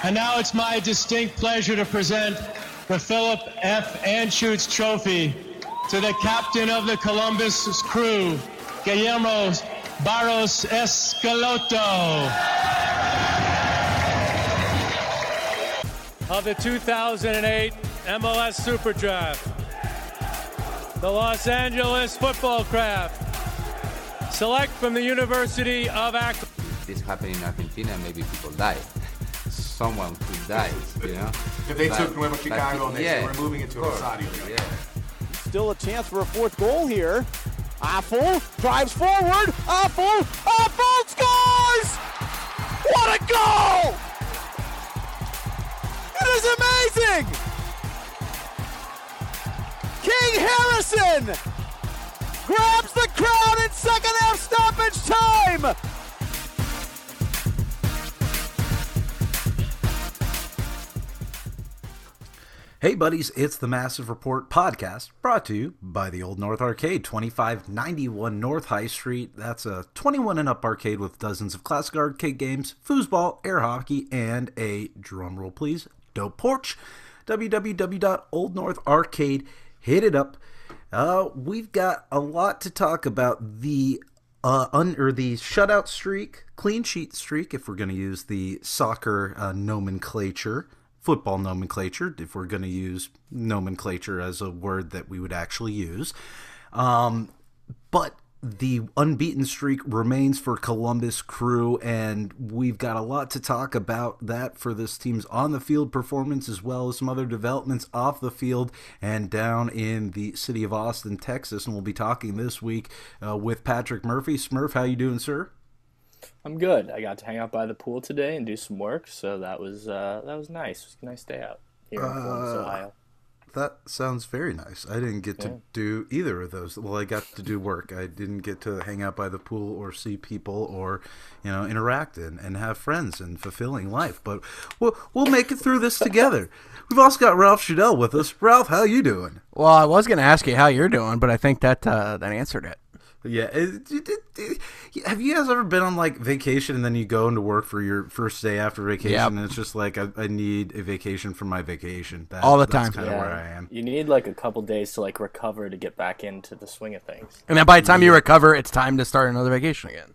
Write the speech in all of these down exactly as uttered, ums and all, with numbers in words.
And now it's my distinct pleasure to present the Philip F. Anschutz Trophy to the captain of the Columbus Crew, Guillermo Barros Escaloto. Of the two thousand eight M L S Super Draft, the Los Angeles Football Craft select from the University of Akron. If this happened in Argentina, maybe people die. Someone could die, you know? If they but, took Nueva Chicago and they yeah, said, we're moving it to Rosario. Yeah. Still a chance for a fourth goal here. Affel drives forward. Affel, Affel scores! What a goal! It is amazing! King Harrison grabs the crown in second half stoppage time! Hey buddies, it's the Massive Report podcast, brought to you by the Old North Arcade, twenty-five ninety-one North High Street. That's a twenty-one and up arcade with dozens of classic arcade games, foosball, air hockey, and a, drumroll please, dope porch. w w w dot old north arcade. Hit it up. Uh, we've got a lot to talk about. The uh, un- or the shutout streak, clean sheet streak, if we're going to use the soccer uh, nomenclature. Football nomenclature, if we're going to use nomenclature as a word that we would actually use. Um, but the unbeaten streak remains for Columbus Crew, and we've got a lot to talk about that for this team's on-the-field performance, as well as some other developments off the field and down in the city of Austin, Texas. And we'll be talking this week uh, with Patrick Murphy. Smurf, how you doing, sir? I'm good. I got to hang out by the pool today and do some work, so that was uh, that was nice. It was a nice day out here in Columbus, uh, Ohio. That sounds very nice. I didn't get to yeah. do either of those. Well, I got to do work. I didn't get to hang out by the pool or see people or, you know, interact and, and have friends and fulfilling life. But we'll, we'll make it through this together. We've also got Ralph Shadell with us. Ralph, how you doing? Well, I was going to ask you how you're doing, but I think that uh, that answered it. Yeah. It, it, it, it, have you guys ever been on, like, vacation and then you go into work for your first day after vacation yep. and it's just like, I, I need a vacation from my vacation? That, All the that's time. kind of yeah. where I am. You need, like, a couple days to, like, recover to get back into the swing of things. And then by the time yeah. you recover, it's time to start another vacation again.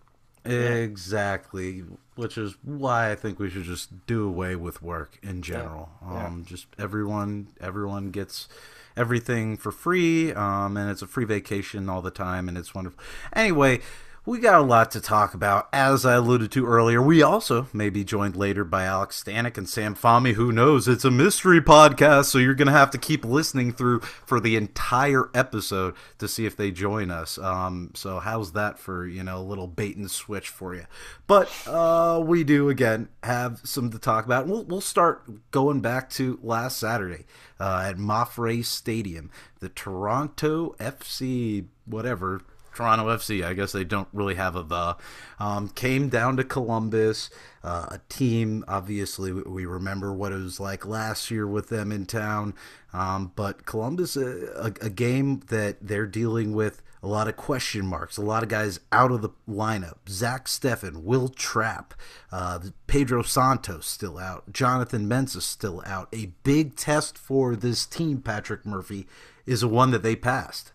Exactly. Which is why I think we should just do away with work in general. Yeah. Um, yeah. Just everyone, everyone gets everything for free, um, and it's a free vacation all the time, and it's wonderful. Anyway, we got a lot to talk about. As I alluded to earlier, we also may be joined later by Alex Stanek and Sam Fahmy. Who knows? It's a mystery podcast, so you're going to have to keep listening through for the entire episode to see if they join us. Um, so how's that for, you know, a little bait and switch for you? But uh, we do, again, have some to talk about. We'll, we'll start going back to last Saturday uh, at Mafre Stadium. The Toronto F C, whatever, Toronto F C, I guess they don't really have a the, um, came down to Columbus, uh, a team, obviously we remember what it was like last year with them in town, um, but Columbus, a, a, a game that they're dealing with a lot of question marks, a lot of guys out of the lineup. Zach Steffen, Will Trapp, uh, Pedro Santos still out, Jonathan Mensah still out. A big test for this team, Patrick Murphy, is a one that they passed.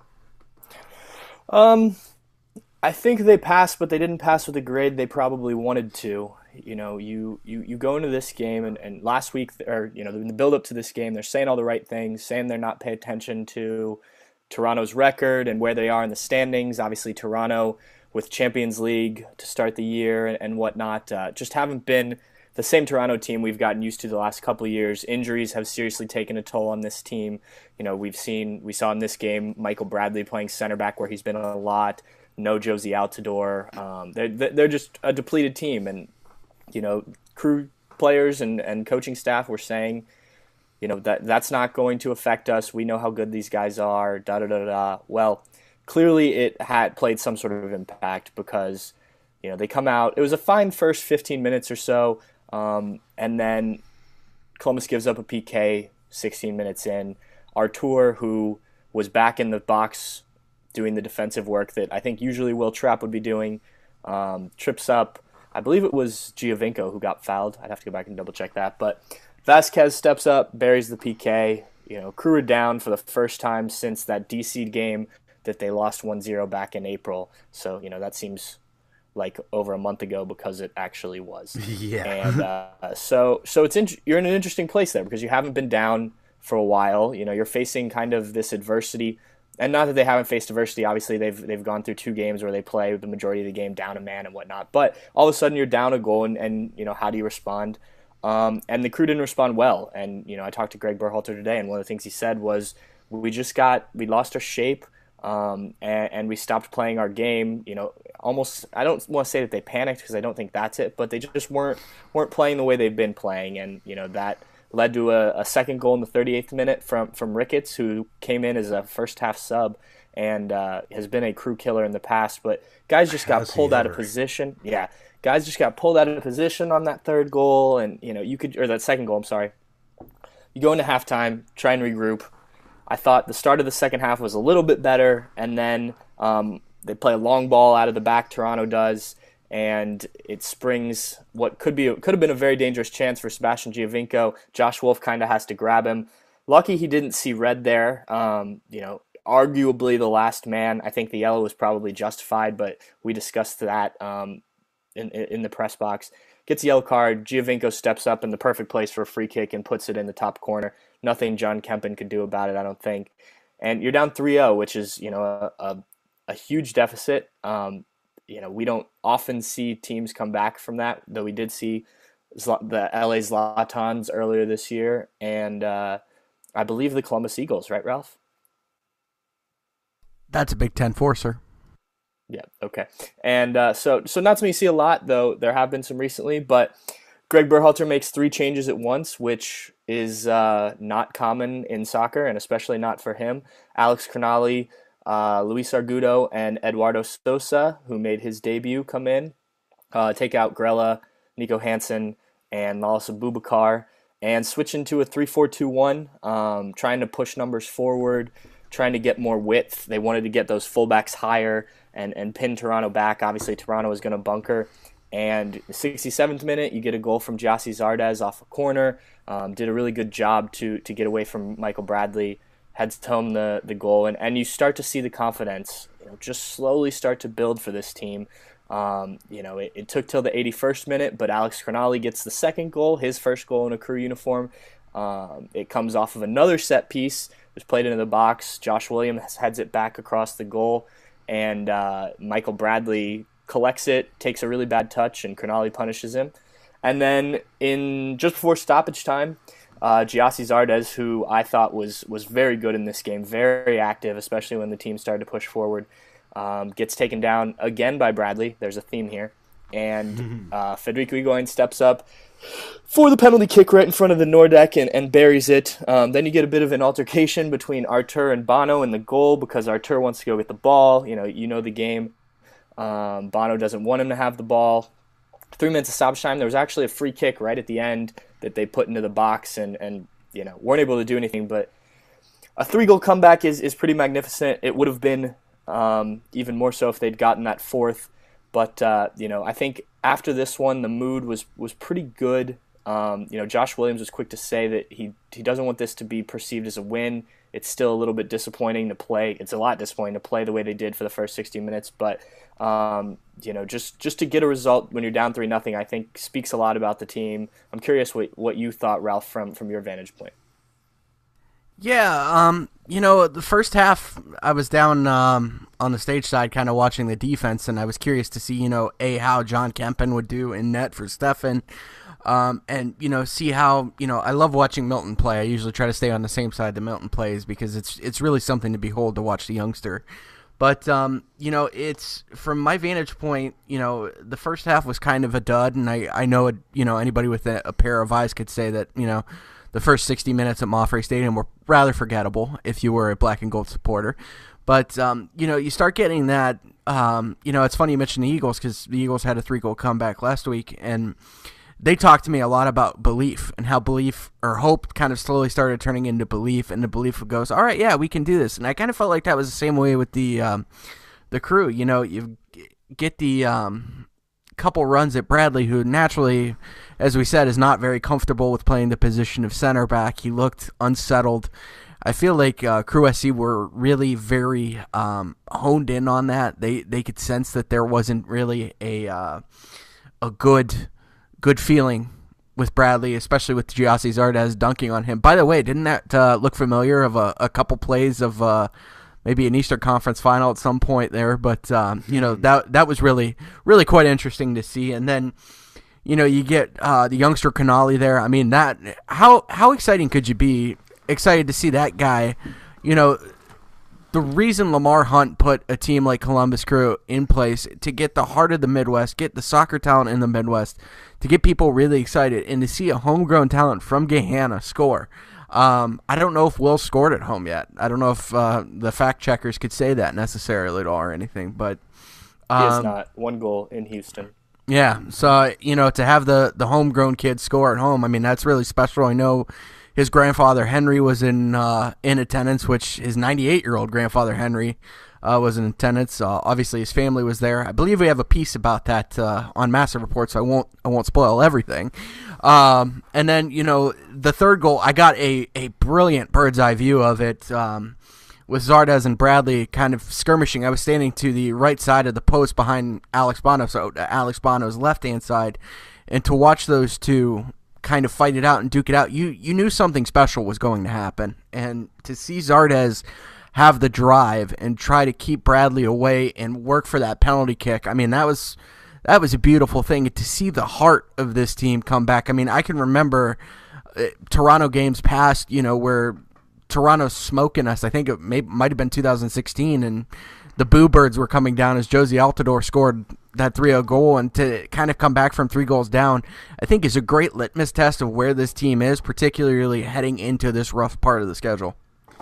Um, I think they passed, but they didn't pass with the grade they probably wanted to. You know, you, you, you go into this game, and, and last week, or, you know, in the build-up to this game, they're saying all the right things, saying they're not paying attention to Toronto's record and where they are in the standings. Obviously, Toronto with Champions League to start the year and, and whatnot, uh, just haven't been the same Toronto team we've gotten used to the last couple of years. Injuries have seriously taken a toll on this team. You know, we've seen, we saw in this game, Michael Bradley playing center back where he's been a lot. No Josie Altidore. Um, they're, they're just a depleted team. And, you know, Crew players and, and coaching staff were saying, you know, that that's not going to affect us. We know how good these guys are, da da da da. Well, clearly it had played some sort of impact because, you know, they come out. It was a fine first fifteen minutes or so. Um, and then Columbus gives up a P K sixteen minutes in. Artur, who was back in the box doing the defensive work that I think usually Will Trapp would be doing, um, trips up I believe it was Giovinco who got fouled. I'd have to go back and double check that. But Vasquez steps up, buries the P K. You know, Crew are down for the first time since that D C game that they lost one zero back in April. So, you know, that seems like over a month ago because it actually was. Yeah. And uh, so so it's in, you're in an interesting place there because you haven't been down for a while. You know, you're facing kind of this adversity. And not that they haven't faced adversity. Obviously, they've they've gone through two games where they play the majority of the game down a man and whatnot. But all of a sudden, you're down a goal, and, and you know, how do you respond? Um, and the Crew didn't respond well. And, you know, I talked to Greg Berhalter today, and one of the things he said was, we just got, we lost our shape, um, and, and we stopped playing our game. You know, almost, I don't want to say that they panicked because I don't think that's it, but they just weren't weren't playing the way they've been playing. And, you know, that led to a, a second goal in the thirty-eighth minute from, from Ricketts, who came in as a first-half sub and uh, has been a Crew killer in the past. But guys just got pulled out of position. Yeah, guys just got pulled out of position on that third goal, and you know you could or that second goal. I'm sorry. You go into halftime, try and regroup. I thought the start of the second half was a little bit better, and then um, they play a long ball out of the back. Toronto does. And it springs what could be could have been a very dangerous chance for Sebastian Giovinco. Josh Wolf kind of has to grab him. Lucky he didn't see red there. Um, you know, arguably the last man. I think the yellow was probably justified, but we discussed that um, in in the press box. Gets a yellow card. Giovinco steps up in the perfect place for a free kick and puts it in the top corner. Nothing John Kempen could do about it, I don't think. And you're down three oh, which is, you know, a, a, a huge deficit. Um, You know, we don't often see teams come back from that, though we did see the L A Zlatans earlier this year, and uh, I believe the Columbus Eagles, right, Ralph? That's a Big Ten four, sir. Yeah, okay. And uh, so so not something you see a lot, though there have been some recently, but Greg Berhalter makes three changes at once, which is uh, not common in soccer, and especially not for him. Alex Crognali, Uh, Luis Argudo, and Eduardo Sosa, who made his debut, come in, uh, take out Grella, Nico Hansen, and Malas Abubakar, and switch into a three four two one, um, trying to push numbers forward, trying to get more width. They wanted to get those fullbacks higher and, and pin Toronto back. Obviously, Toronto was going to bunker. And the sixty-seventh minute, you get a goal from Gyasi Zardes off a corner. Um, did a really good job to to get away from Michael Bradley. Heads home the, the goal, and, and you start to see the confidence, you know, just slowly start to build for this team. Um, you know, it, it took till the eighty-first minute, but Alex Crognali gets the second goal, his first goal in a Crew uniform. Um, it comes off of another set piece. It was played into the box. Josh Williams heads it back across the goal, and uh, Michael Bradley collects it, takes a really bad touch, and Crognali punishes him. And then in just before stoppage time, Uh, Gyasi Zardes, who I thought was was very good in this game, very active, especially when the team started to push forward, um, gets taken down again by Bradley. There's a theme here. And uh, Federico Higuain steps up for the penalty kick right in front of the Nordeck and, and buries it. Um, then you get a bit of an altercation between Artur and Bono in the goal because Artur wants to go get the ball. You know, you know the game. Um, Bono doesn't want him to have the ball. Three minutes of stoppage time. There was actually a free kick right at the end that they put into the box and, and you know, weren't able to do anything. But a three-goal comeback is, is pretty magnificent. It would have been um, even more so if they'd gotten that fourth. But, uh, you know, I think after this one, the mood was, was pretty good. Um, you know, Josh Williams was quick to say that he, he doesn't want this to be perceived as a win. It's still a little bit disappointing to play. It's a lot disappointing to play the way they did for the first sixty minutes. But, um, you know, just, just to get a result when you're down three nothing, I think speaks a lot about the team. I'm curious what, what you thought, Ralph, from, from your vantage point. Yeah, um, you know, the first half I was down um, on the stage side kind of watching the defense, and I was curious to see, you know, A, how John Kempen would do in net for Stefan. Um, and, you know, see how, you know, I love watching Milton play. I usually try to stay on the same side that Milton plays because it's it's really something to behold to watch the youngster. But, um, you know, it's, from my vantage point, you know, the first half was kind of a dud, and I, I know, it, you know, anybody with a, a pair of eyes could say that, you know, the first sixty minutes at Moffrey Stadium were rather forgettable if you were a black and gold supporter. But, um, you know, you start getting that, um, you know, it's funny you mentioned the Eagles because the Eagles had a three-goal comeback last week, and they talked to me a lot about belief and how belief or hope kind of slowly started turning into belief, and the belief goes, all right, yeah, we can do this. And I kind of felt like that was the same way with the um, the Crew. You know, you get the um, couple runs at Bradley, who naturally, as we said, is not very comfortable with playing the position of center back. He looked unsettled. I feel like uh, Crew S C were really very um, honed in on that. They they could sense that there wasn't really a uh, a good good feeling with Bradley, especially with Giassi Zardes dunking on him. By the way, didn't that uh, look familiar of a, a couple plays of uh, maybe an Eastern Conference final at some point there? But um, you know that that was really really quite interesting to see. And then you know you get uh, the youngster Canali there. I mean that how how exciting could you be? Excited to see that guy. You know the reason Lamar Hunt put a team like Columbus Crew in place to get the heart of the Midwest, get the soccer talent in the Midwest, to get people really excited, and to see a homegrown talent from Gahanna score. Um, I don't know if Will scored at home yet. I don't know if uh, the fact checkers could say that necessarily at all or anything, but um, he has not. One goal in Houston. Yeah, so you know to have the the homegrown kid score at home, I mean that's really special. I know his grandfather Henry was in uh, in attendance, which his ninety-eight-year-old grandfather Henry uh, was in attendance. Uh, obviously, his family was there. I believe we have a piece about that uh, on Massive Report, so I won't I won't spoil everything. Um, and then you know the third goal, I got a, a brilliant bird's eye view of it um, with Zardes and Bradley kind of skirmishing. I was standing to the right side of the post behind Alex Bono, so Alex Bono's left-hand side, and to watch those two kind of fight it out and duke it out, you you knew something special was going to happen. And to see Zardes have the drive and try to keep Bradley away and work for that penalty kick, I mean, that was that was a beautiful thing. And to see the heart of this team come back, I mean, I can remember uh, Toronto games past, you know, where Toronto's smoking us. I think it may, might have been two thousand sixteen, and the Boo Birds were coming down as Josie Altidore scored that three oh goal, and to kind of come back from three goals down, I think is a great litmus test of where this team is, particularly heading into this rough part of the schedule.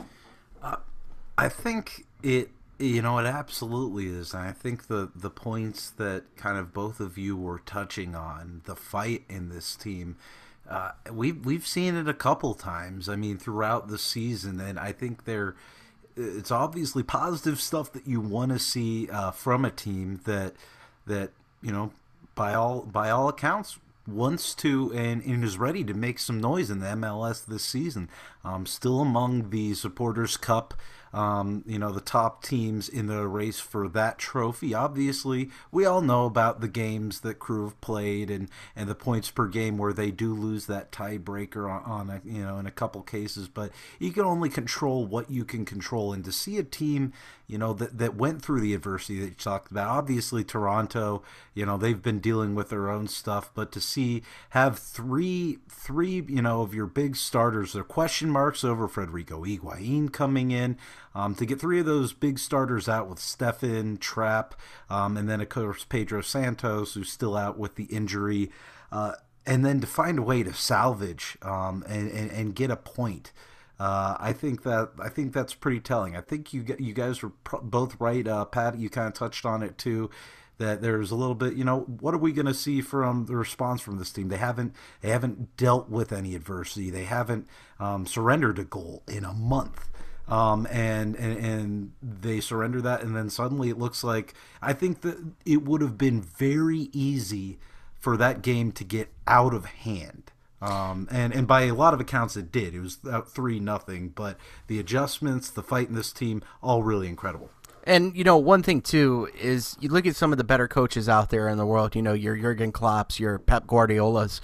Uh, I think it, you know, it absolutely is. And I think the, the points that kind of both of you were touching on, the fight in this team, uh, we've, we've seen it a couple times, I mean, throughout the season, and I think they're, it's obviously positive stuff that you want to see uh, from a team that that you know by all by all accounts wants to and, and is ready to make some noise in the M L S this season. Um, still among the Supporters Cup, um, you know the top teams in the race for that trophy. Obviously, we all know about the games that Crew have played and, and the points per game where they do lose that tiebreaker on, on a, you know in a couple cases. But you can only control what you can control, and to see a team you know that that went through the adversity that you talked about. Obviously, Toronto, you know they've been dealing with their own stuff, but to see have three three you know of your big starters, their question marks over Federico Higuain coming in. Um, to get three of those big starters out with Stefan, Trapp, um, and then, of course, Pedro Santos, who's still out with the injury, uh, and then to find a way to salvage um, and, and, and get a point. Uh, I think that I think that's pretty telling. I think you you guys were pro- both right. Uh, Pat, you kind of touched on it, too, that there's a little bit, you know, what are we going to see from the response from this team? They haven't they haven't dealt with any adversity. They haven't um, surrendered a goal in a month. Um, and, and and they surrender that, and then suddenly it looks like, I think that it would have been very easy for that game to get out of hand. Um, and, and by a lot of accounts it did. It was three nothing, but the adjustments, the fight in this team, all really incredible. And, you know, one thing, too, is you look at some of the better coaches out there in the world, you know, your Jurgen Klopps, your Pep Guardiolas,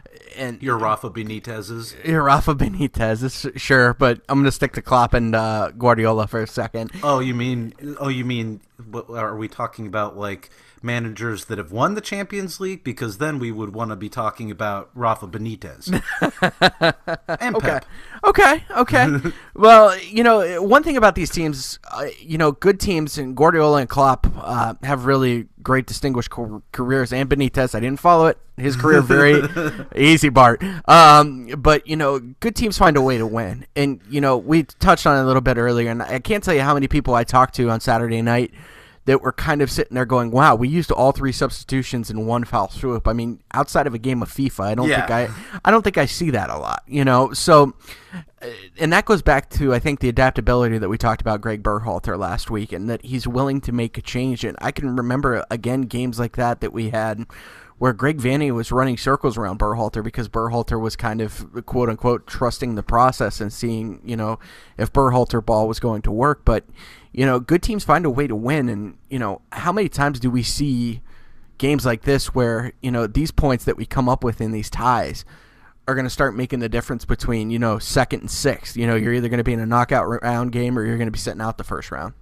and your Rafa Benitez's. Your Rafa Benitez's, sure, but I'm going to stick to Klopp and uh, Guardiola for a second. Oh, you mean, oh, you mean, what, are we talking about, like, managers that have won the Champions League? Because then we would want to be talking about Rafa Benitez. And okay. Pep. Okay, okay. Well, you know, one thing about these teams, uh, you know, good teams, and Guardiola and Klopp uh, have really great distinguished co- careers, and Benitez, I didn't follow it. His career, very easy, Bart. Um, but, you know, good teams find a way to win. And, you know, we touched on it a little bit earlier, and I can't tell you how many people I talked to on Saturday night that were kind of sitting there going, wow, we used all three substitutions in one foul swoop. I mean, outside of a game of FIFA, I don't yeah. think I I don't think I see that a lot, you know. So and that goes back to, I think, the adaptability that we talked about Greg Berhalter last week, and that he's willing to make a change. And I can remember, again, games like that that we had where Greg Vanney was running circles around Berhalter because Berhalter was kind of, quote-unquote, trusting the process and seeing, you know, if Berhalter ball was going to work. But, you know, good teams find a way to win. And, you know, how many times do we see games like this where, you know, these points that we come up with in these ties are going to start making the difference between, you know, second and sixth. You know, you're either going to be in a knockout round game or you're going to be sitting out the first round.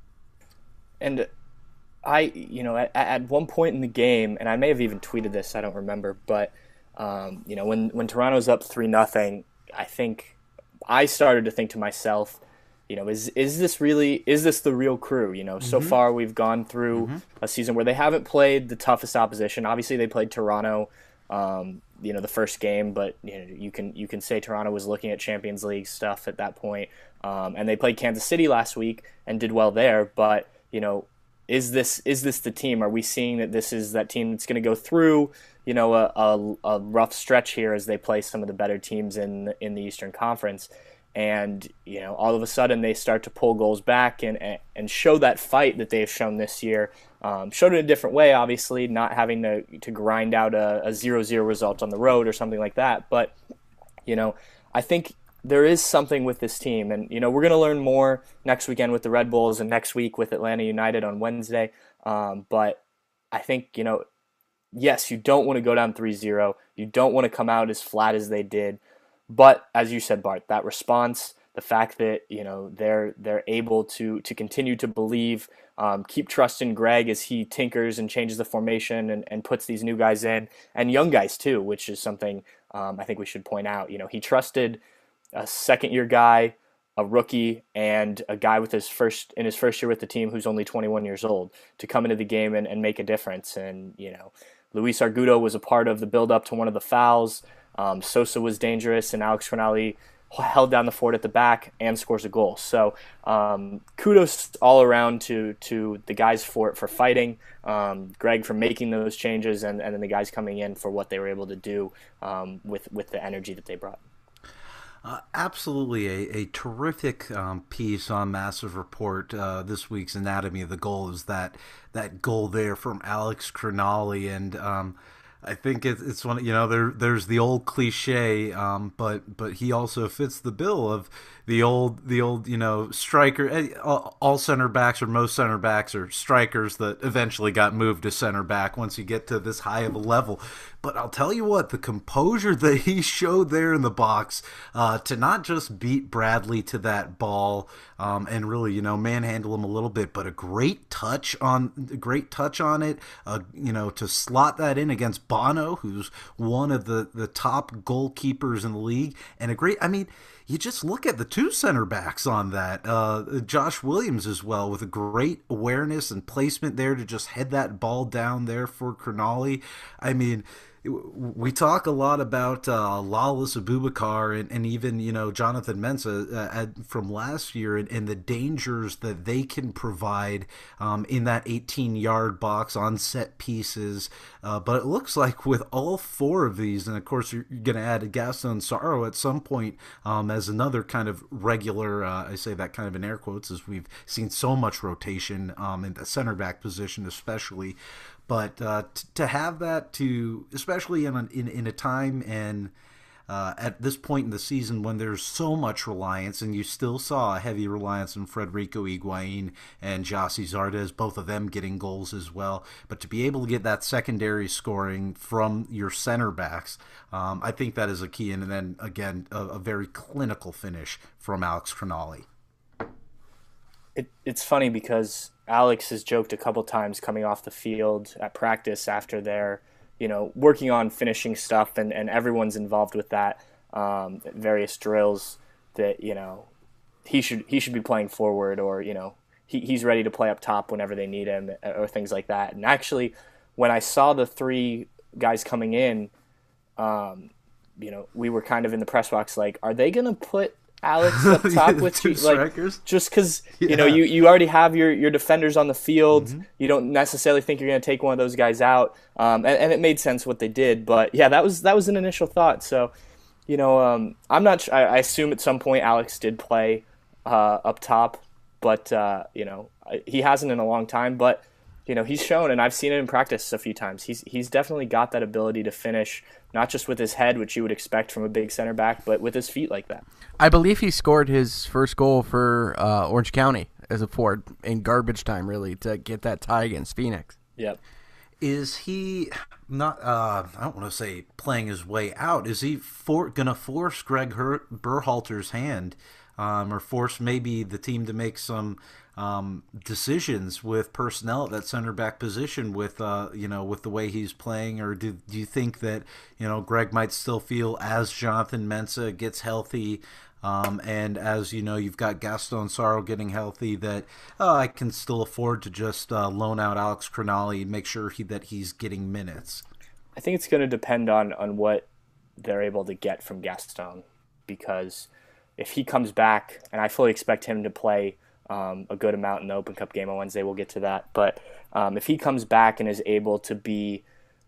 And I, you know, at, at one point in the game, and I may have even tweeted this, I don't remember, but, um, you know, when, when Toronto's up three nothing, I think I started to think to myself, you know, is is this really, is this the real Crew? You know, mm-hmm. so far we've gone through mm-hmm. a season where they haven't played the toughest opposition. Obviously they played Toronto, um, you know, the first game, but you know, you can you can say Toronto was looking at Champions League stuff at that point. Um, and they played Kansas City last week and did well there. But, you know, is this is this the team? Are we seeing that this is that team that's going to go through, you know, a, a, a rough stretch here as they play some of the better teams in in the Eastern Conference? And, you know, all of a sudden they start to pull goals back and and show that fight that they've shown this year. Um, showed it a different way, obviously, not having to, to grind out a zero zero result on the road or something like that. But, you know, I think there is something with this team. And, you know, we're going to learn more next weekend with the Red Bulls and next week with Atlanta United on Wednesday. Um, but I think, you know, yes, you don't want to go down three zero. You don't want to come out as flat as they did. But as you said, Bart, that response, the fact that, you know, they're they're able to to continue to believe, um, keep trusting Greg as he tinkers and changes the formation and, and puts these new guys in, and young guys too, which is something um, I think we should point out. You know, he trusted a second-year guy, a rookie, and a guy with his first in his first year with the team who's only twenty-one years old to come into the game and, and make a difference. And, you know, Luis Argudo was a part of the build-up to one of the fouls. Um, Sosa was dangerous, and Alex Crognale held down the fort at the back and scores a goal. So um, kudos all around to to the guys for for fighting, um, Greg for making those changes, and, and then the guys coming in for what they were able to do um, with, with the energy that they brought. Uh, absolutely a, a terrific um, piece on Massive Report. Uh, this week's Anatomy of the Goal is that that goal there from Alex Crognale, and um, I think it, it's one, you know, there there's the old cliche, um, but but he also fits the bill of the old the old you know striker. All center backs or most center backs are strikers that eventually got moved to center back once you get to this high of a level. But I'll tell you what, the composure that he showed there in the box uh, to not just beat Bradley to that ball um, and really, you know, manhandle him a little bit, but a great touch on, a great touch on it, uh, you know, to slot that in against Bono, who's one of the, the top goalkeepers in the league, and a great, I mean, you just look at the two center backs on that. Uh, Josh Williams as well, with a great awareness and placement there to just head that ball down there for Crognale. I mean, we talk a lot about uh, Lawless Abubakar and, and even, you know, Jonathan Mensah uh, from last year and, and the dangers that they can provide um, in that eighteen-yard box on set pieces. Uh, but it looks like with all four of these, and of course you're, you're going to add Gaston Saro at some point um, as another kind of regular, uh, I say that kind of in air quotes, as we've seen so much rotation um, in the center back position especially. But uh, t- to have that, to especially in a, in, in a time and uh, at this point in the season when there's so much reliance, and you still saw a heavy reliance on Federico Higuain and Gyasi Zardes, both of them getting goals as well. But to be able to get that secondary scoring from your center backs, um, I think that is a key. And then, again, a, a very clinical finish from Alex Crognale. It, it's funny because Alex has joked a couple times coming off the field at practice after they're, you know, working on finishing stuff, and, and everyone's involved with that, um, various drills, that, you know, he should he should be playing forward, or, you know, he, he's ready to play up top whenever they need him, or things like that. And actually, when I saw the three guys coming in, um, you know, we were kind of in the press box like, are they going to put Alex up top with you, like, just because yeah. you know you, you already have your, your defenders on the field, mm-hmm. you don't necessarily think you're going to take one of those guys out, um, and, and it made sense what they did. But yeah, that was that was an initial thought. So You know, um, I'm not. Sh- I, I assume at some point Alex did play uh, up top, but uh, you know he hasn't in a long time. But you know he's shown, and I've seen it in practice a few times. He's he's definitely got that ability to finish, not just with his head, which you would expect from a big center back, but with his feet like that. I believe he scored his first goal for uh, Orange County as a forward in garbage time, really, to get that tie against Phoenix. Yep. Is he not, uh, I don't want to say playing his way out, is he for, going to force Greg Her- Berhalter's hand um, or force maybe the team to make some um, decisions with personnel at that center back position with, uh, you know, with the way he's playing? Or do, do you think that, you know, Greg might still feel as Jonathan Mensah gets healthy Um, and as you know, you've got Gaston Sarro getting healthy, that uh, I can still afford to just uh, loan out Alex Crognale and make sure he, that he's getting minutes? I think it's going to depend on, on what they're able to get from Gaston, because if he comes back, and I fully expect him to play um, a good amount in the Open Cup game on Wednesday, we'll get to that. But um, if he comes back and is able to be,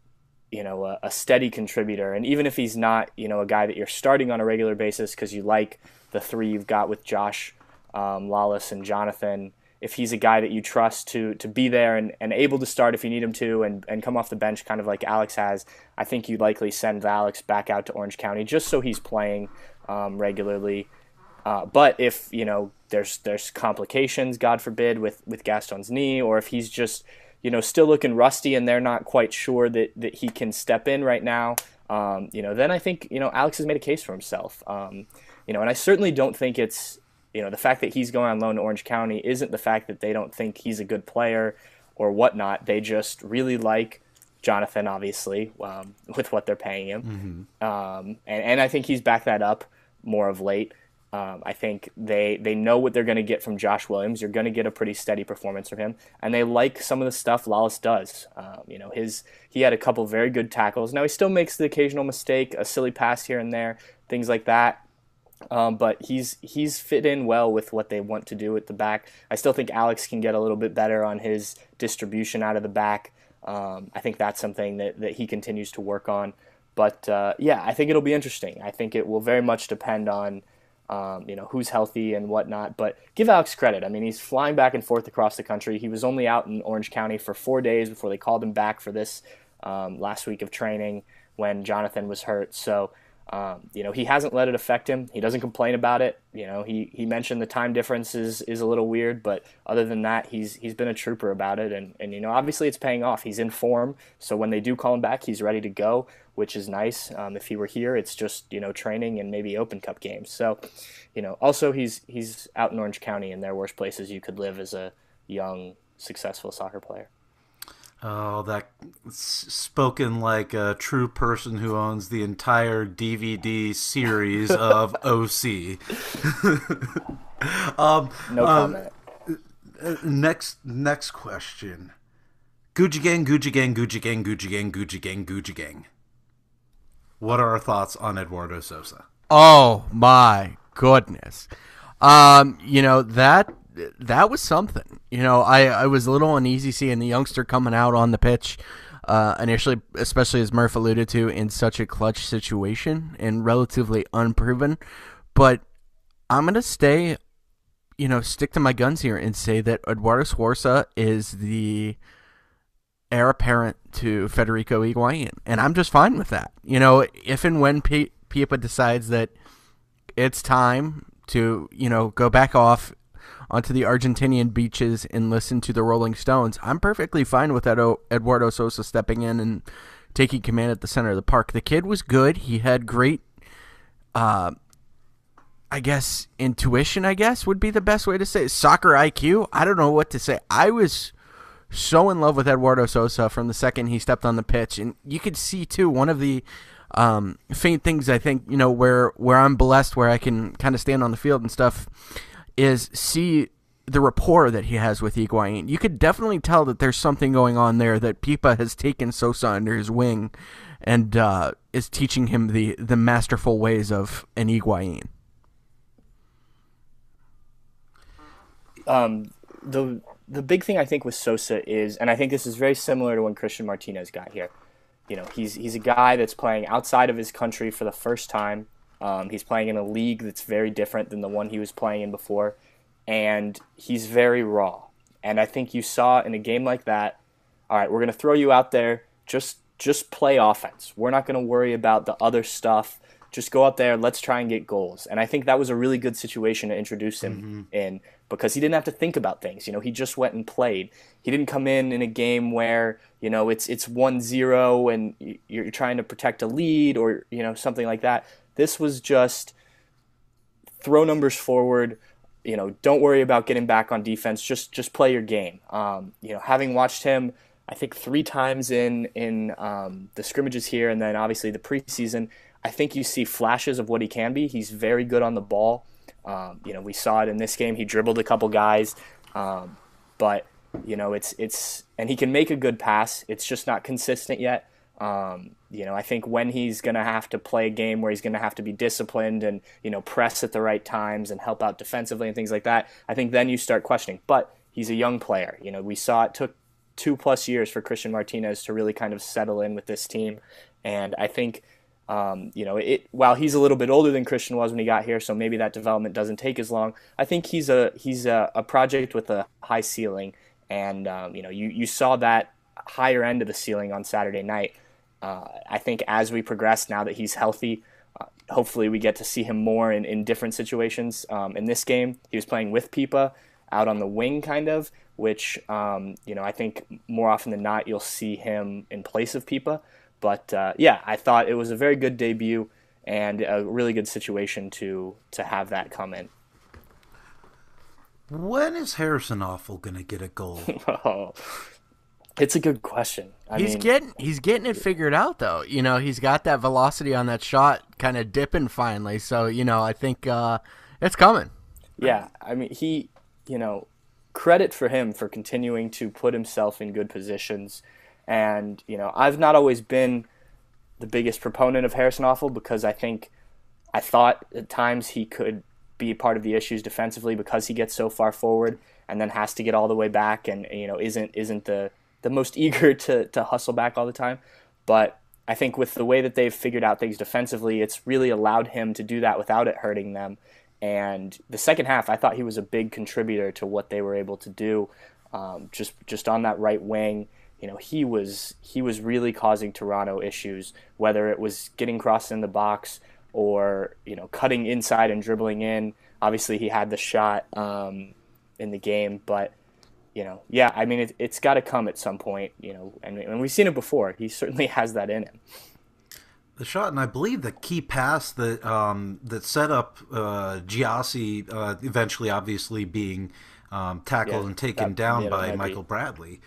you know, a, a steady contributor, and even if he's not, you know, a guy that you're starting on a regular basis because you like the three you've got with Josh, um, Lawless, and Jonathan, if he's a guy that you trust to to be there and, and able to start if you need him to, and, and come off the bench kind of like Alex has, I think you'd likely send Alex back out to Orange County just so he's playing um, regularly. Uh, but if, you know, there's there's complications, God forbid, with, with Gaston's knee, or if he's just, you know, still looking rusty and they're not quite sure that, that he can step in right now, um, you know, then I think, you know, Alex has made a case for himself. Um, you know, and I certainly don't think it's, you know, the fact that he's going on loan to Orange County isn't the fact that they don't think he's a good player or whatnot. They just really like Jonathan, obviously, um, with what they're paying him. Mm-hmm. Um, and, and I think he's backed that up more of late. Um, I think they, they know what they're going to get from Josh Williams. You're going to get a pretty steady performance from him, and they like some of the stuff Lawless does. Um, you know, his he had a couple very good tackles. Now he still makes the occasional mistake, a silly pass here and there, things like that. Um, but he's he's fit in well with what they want to do at the back. I still think Alex can get a little bit better on his distribution out of the back. Um, I think that's something that, that he continues to work on. But uh, yeah, I think it'll be interesting. I think it will very much depend on Um, you know, who's healthy and whatnot. But give Alex credit. I mean, he's flying back and forth across the country. He was only out in Orange County for four days before they called him back for this um, last week of training when Jonathan was hurt. So, um, you know, he hasn't let it affect him. He doesn't complain about it. You know, he, he mentioned the time difference is, is a little weird, but other than that, he's he's been a trooper about it. And, and, you know, obviously it's paying off. He's in form. So when they do call him back, he's ready to go, which is nice. Um, if he were here, it's just, you know, training and maybe Open Cup games. So, you know, also he's he's out in Orange County, and there are worse places you could live as a young, successful soccer player. Oh, that spoken like a true person who owns the entire D V D series of O C. um, no comment. Uh, next, next question. Gucci Gang, Gucci Gang, Gucci Gang, Gucci Gang, Gucci Gang, Gucci Gang. What are our thoughts on Eduardo Sosa? Oh my goodness. Um, you know, that that was something. You know, I, I was a little uneasy seeing the youngster coming out on the pitch uh, initially, especially as Murph alluded to, in such a clutch situation and relatively unproven. But I'm going to stay, you know, stick to my guns here and say that Eduardo Sforza is the heir apparent to Federico Higuain, and I'm just fine with that. You know, if and when P- Piepa decides that it's time to, you know, go back off onto the Argentinian beaches and listen to the Rolling Stones, I'm perfectly fine with that Eduardo Sosa stepping in and taking command at the center of the park. The kid was good. He had great, uh, I guess, intuition, I guess, would be the best way to say it. Soccer I Q. I don't know what to say. I was so in love with Eduardo Sosa from the second he stepped on the pitch. And you could see, too, one of the um, faint things, I think, you know, where, where I'm blessed, where I can kind of stand on the field and stuff, is see the rapport that he has with Higuain. You could definitely tell that there's something going on there, that Piepa has taken Sosa under his wing and uh, is teaching him the, the masterful ways of an Higuain. Um, the the big thing I think with Sosa is, and I think this is very similar to when Christian Martinez got here, you know, he's he's a guy that's playing outside of his country for the first time. Um, he's playing in a league that's very different than the one he was playing in before, and he's very raw. And I think you saw in a game like that, all right, we're going to throw you out there, just just play offense. We're not going to worry about the other stuff. Just go out there, let's try and get goals. And I think that was a really good situation to introduce him mm-hmm. in, because he didn't have to think about things. You know, he just went and played. He didn't come in in a game where, you know, it's it's one zero and you're trying to protect a lead or, you know, something like that. This was just throw numbers forward. You know, don't worry about getting back on defense. Just just play your game. Um, you know, having watched him, I think three times in in um, the scrimmages here, and then obviously the preseason, I think you see flashes of what he can be. He's very good on the ball. Um, you know, we saw it in this game. He dribbled a couple guys, um, but you know, it's it's and he can make a good pass. It's just not consistent yet. Um, you know, I think when he's going to have to play a game where he's going to have to be disciplined and, you know, press at the right times and help out defensively and things like that, I think then you start questioning. But he's a young player. You know, we saw it took two plus years for Christian Martinez to really kind of settle in with this team. And I think, um, you know, it while he's a little bit older than Christian was when he got here, so maybe that development doesn't take as long, I think he's a he's a, a project with a high ceiling. And, um, you know, you, you saw that higher end of the ceiling on Saturday night. Uh, I think as we progress, now that he's healthy, uh, hopefully we get to see him more in, in different situations. Um, in this game, he was playing with Pipa out on the wing, kind of, which, um, you know, I think more often than not, you'll see him in place of Pipa. But, uh, yeah, I thought it was a very good debut and a really good situation to to have that come in. When is Harrison Awful going to get a goal? oh. It's a good question. I he's mean, getting he's getting it figured out, though. You know, he's got that velocity on that shot kind of dipping finally. So, you know, I think uh, it's coming. Yeah, I mean, he, you know, credit for him for continuing to put himself in good positions. And, you know, I've not always been the biggest proponent of Harrison Awful because I think I thought at times he could be part of the issues defensively because he gets so far forward and then has to get all the way back and, you know, isn't isn't the the most eager to, to hustle back all the time. But I think with the way that they've figured out things defensively, it's really allowed him to do that without it hurting them. And the second half, I thought he was a big contributor to what they were able to do. Um, just just on that right wing, you know, he was he was really causing Toronto issues, whether it was getting crossed in the box or, you know, cutting inside and dribbling in. Obviously, he had the shot um, in the game, but you know, yeah, I mean, it, it's got to come at some point, you know, and, and we've seen it before. He certainly has that in him. The shot, and I believe the key pass that um, that set up uh, Giassi uh, eventually, obviously, being um, tackled yeah, and taken that, down yeah, by Michael be. Bradley.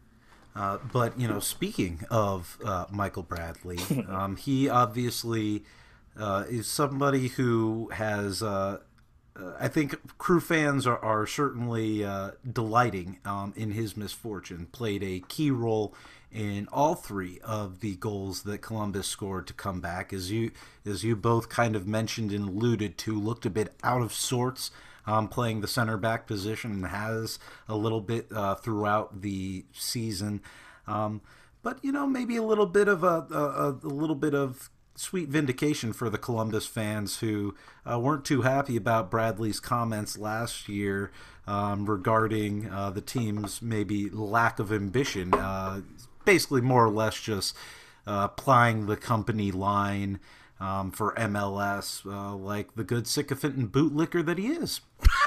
Uh, but, you know, speaking of uh, Michael Bradley, um, he obviously uh, is somebody who has... Uh, Uh, I think Crew fans are, are certainly uh, delighting um, in his misfortune. Played a key role in all three of the goals that Columbus scored to come back. As you as you both kind of mentioned and alluded to, looked a bit out of sorts um, playing the center back position and has a little bit uh, throughout the season. Um, but, you know, maybe a little bit of a, a, a little bit of sweet vindication for the Columbus fans who uh, weren't too happy about Bradley's comments last year um, regarding uh, the team's maybe lack of ambition. Uh, basically, more or less just uh, applying the company line um, for M L S uh, like the good sycophant and bootlicker that he is.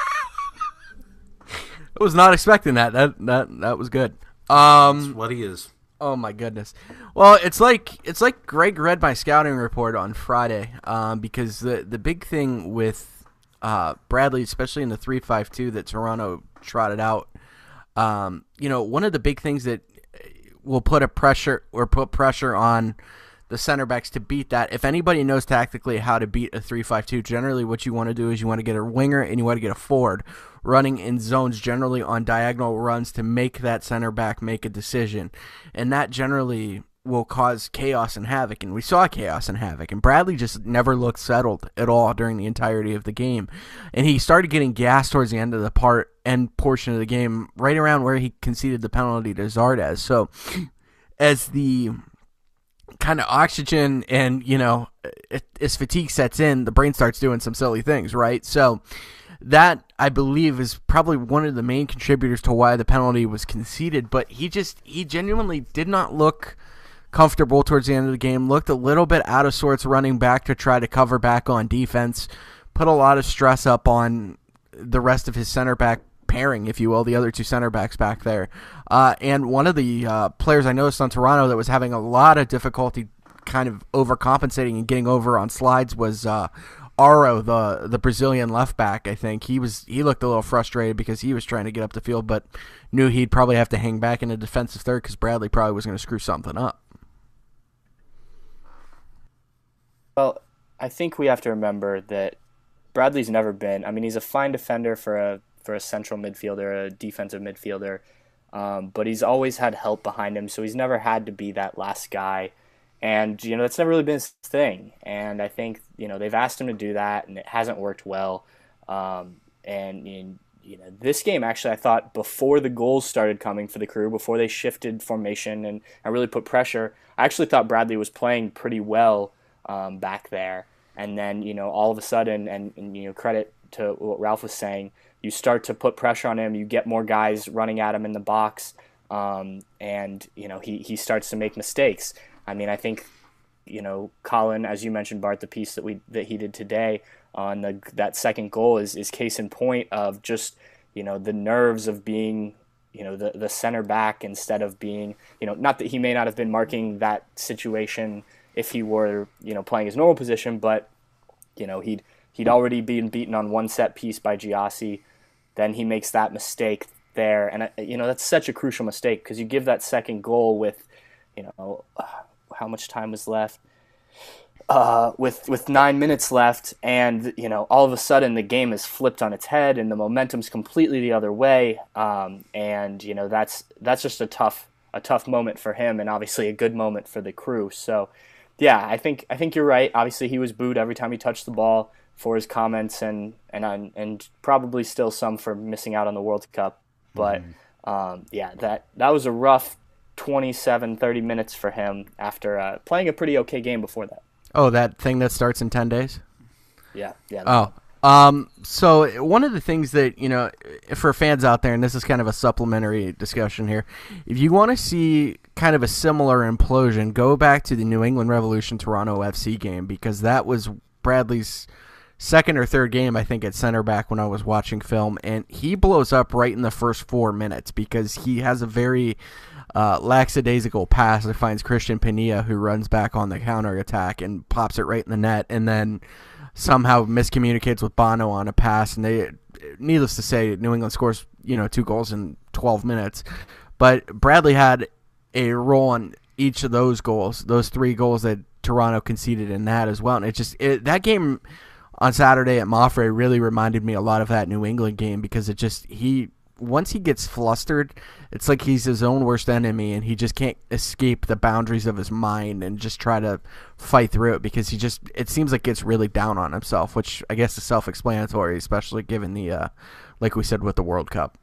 I was not expecting that. That that that was good. Um, That's what he is. Oh my goodness! Well, it's like it's like Greg read my scouting report on Friday, um, because the the big thing with uh, Bradley, especially in the three five two that Toronto trotted out, um, you know, one of the big things that will put a pressure or put pressure on the center backs to beat that. If anybody knows tactically how to beat a three five two, generally what you want to do is you want to get a winger and you want to get a forward running in zones, generally on diagonal runs, to make that center back make a decision. And that generally will cause chaos and havoc. And we saw chaos and havoc. And Bradley just never looked settled at all during the entirety of the game. And he started getting gassed towards the end of the part end portion of the game, right around where he conceded the penalty to Zardes. So as the kind of oxygen and, you know, as fatigue sets in, the brain starts doing some silly things, right? So that, I believe, is probably one of the main contributors to why the penalty was conceded. But he just, he genuinely did not look comfortable towards the end of the game, looked a little bit out of sorts running back to try to cover back on defense, put a lot of stress up on the rest of his center back pairing, if you will, the other two center backs back there. Uh, and one of the uh, players I noticed on Toronto that was having a lot of difficulty kind of overcompensating and getting over on slides was uh, Aro, the the Brazilian left back. I think he was he looked a little frustrated because he was trying to get up the field, but knew he'd probably have to hang back in a defensive third because Bradley probably was going to screw something up. Well, I think we have to remember that Bradley's never been, I mean, he's a fine defender for a for a central midfielder, a defensive midfielder, um, but he's always had help behind him, so he's never had to be that last guy. And, you know, that's never really been his thing. And I think, you know, they've asked him to do that, and it hasn't worked well. Um, and, and, you know, this game, actually, I thought before the goals started coming for the Crew, before they shifted formation and, and really put pressure, I actually thought Bradley was playing pretty well um, back there. And then, you know, all of a sudden, and, and, you know, credit to what Ralph was saying, you start to put pressure on him, you get more guys running at him in the box, um, and, you know, he, he starts to make mistakes. I mean, I think, you know, Colin, as you mentioned, Bart, the piece that we that he did today on the that second goal is, is case in point of just, you know, the nerves of being, you know, the, the center back instead of being, you know, not that he may not have been marking that situation if he were, you know, playing his normal position, but, you know, he'd he'd already been beaten on one set piece by Giassi. Then he makes that mistake there. And, you know, that's such a crucial mistake because you give that second goal with, you know, how much time was left? Uh, with with nine minutes left, and, you know, all of a sudden the game is flipped on its head and the momentum's completely the other way. Um, and, you know, that's that's just a tough a tough moment for him and obviously a good moment for the Crew. So, yeah, I think I think you're right. Obviously he was booed every time he touched the ball for his comments and and and probably still some for missing out on the World Cup. But mm. um, yeah, that that was a rough twenty-seven, thirty minutes for him after uh, playing a pretty okay game before that. Oh, that thing that starts in ten days? Yeah, yeah. Oh, um, so one of the things that, you know, for fans out there, and this is kind of a supplementary discussion here, if you want to see kind of a similar implosion, go back to the New England Revolution Toronto F C game, because that was Bradley's second or third game, I think, at center back when I was watching film, and he blows up right in the first four minutes because he has a very uh, lackadaisical pass that finds Christian Penilla, who runs back on the counter attack and pops it right in the net, and then somehow miscommunicates with Bono on a pass, and they, needless to say, New England scores, you know, two goals in twelve minutes. But Bradley had a role on each of those goals, those three goals that Toronto conceded in that as well, and it just it, that game on Saturday at Maufrey really reminded me a lot of that New England game because it just he once he gets flustered, it's like he's his own worst enemy and he just can't escape the boundaries of his mind and just try to fight through it because he just it seems like gets really down on himself, which I guess is self-explanatory, especially given the uh, like we said with the World Cup.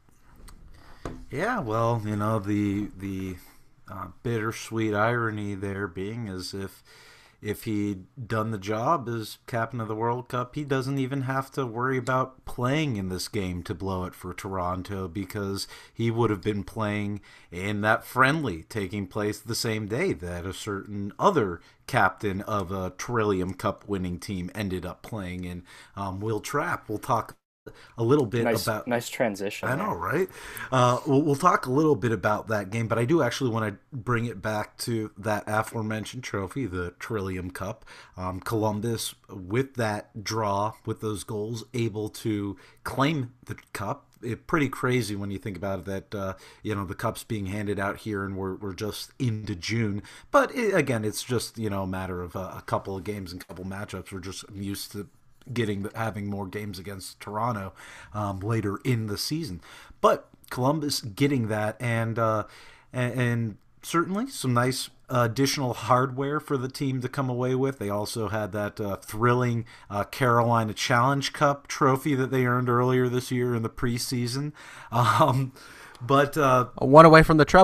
Yeah, well, you know, the the uh, bittersweet irony there being is if If he'd done the job as captain of the World Cup, he doesn't even have to worry about playing in this game to blow it for Toronto because he would have been playing in that friendly taking place the same day that a certain other captain of a Trillium Cup winning team ended up playing in. Um, Will Trapp. We'll talk a little bit nice, about nice transition. I there. know, right? Uh, we'll, we'll talk a little bit about that game, but I do actually want to bring it back to that aforementioned trophy, the Trillium Cup. Um, Columbus, with that draw, with those goals, able to claim the cup. It, pretty crazy when you think about it that uh, you know the cup's being handed out here and we're we're just into June. But it, again, it's just you know a matter of a, a couple of games and a couple matchups. We're just used to getting having more games against Toronto um, later in the season, but Columbus getting that and uh, and, and certainly some nice uh, additional hardware for the team to come away with. They also had that uh, thrilling uh, Carolina Challenge Cup trophy that they earned earlier this year in the preseason, um, but uh, one away from the treble.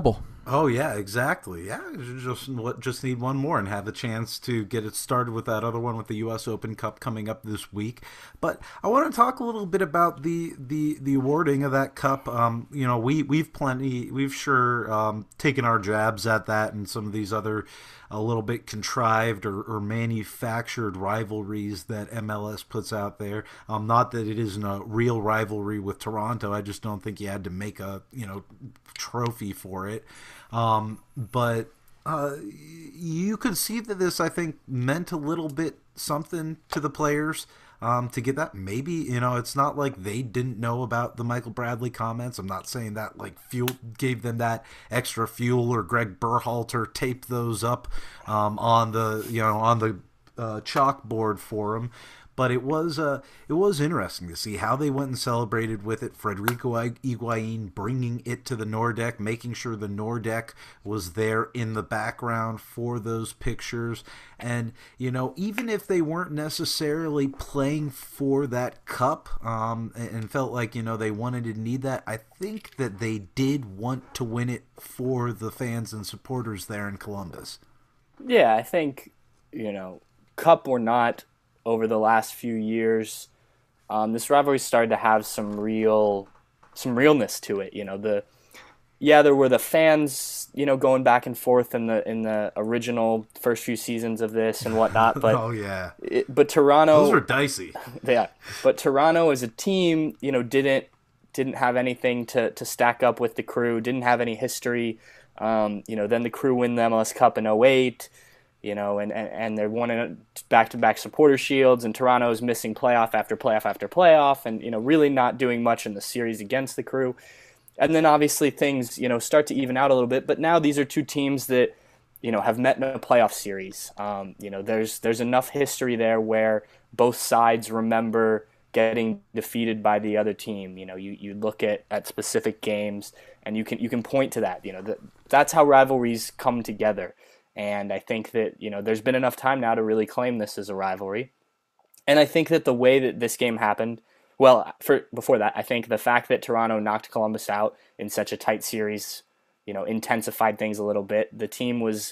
Oh yeah, exactly. Yeah, you just just need one more and have the chance to get it started with that other one with the U S Open Cup coming up this week. But I want to talk a little bit about the the, the awarding of that cup. Um, you know, we we've plenty, we've sure um, taken our jabs at that and some of these other a little bit contrived or, or manufactured rivalries that M L S puts out there. Um, not that it isn't a real rivalry with Toronto. I just don't think you had to make a you know trophy for it. Um, but uh, you could see that this, I think, meant a little bit something to the players um, to get that. Maybe, you know, it's not like they didn't know about the Michael Bradley comments. I'm not saying that like fuel gave them that extra fuel, or Greg Berhalter taped those up um, on the, you know, on the uh, chalkboard for him. But it was uh, it was interesting to see how they went and celebrated with it. Federico Higuaín bringing it to the Nordecke, making sure the Nordecke was there in the background for those pictures. And, you know, even if they weren't necessarily playing for that cup um, and felt like, you know, they wanted to need that, I think that they did want to win it for the fans and supporters there in Columbus. Yeah, I think, you know, cup or not, over the last few years, um, this rivalry started to have some real, some realness to it. You know, the yeah, there were the fans, you know, going back and forth in the in the original first few seasons of this and whatnot. But oh yeah, it, but Toronto, those were dicey. Yeah, but Toronto as a team, you know, didn't didn't have anything to to stack up with the Crew. Didn't have any history. Um, you know, then the Crew win the M L S Cup in oh eight. You know, and, and, and they're winning back-to-back supporter shields, and Toronto's missing playoff after playoff after playoff, and, you know, really not doing much in the series against the Crew. And then obviously things, you know, start to even out a little bit, but now these are two teams that, you know, have met in a playoff series. Um, you know, there's there's enough history there where both sides remember getting defeated by the other team. You know, you, you look at, at specific games, and you can you can point to that. You know, that that's how rivalries come together. And I think that, you know, there's been enough time now to really claim this as a rivalry. And I think that the way that this game happened, well, for, before that, I think the fact that Toronto knocked Columbus out in such a tight series, you know, intensified things a little bit. The team was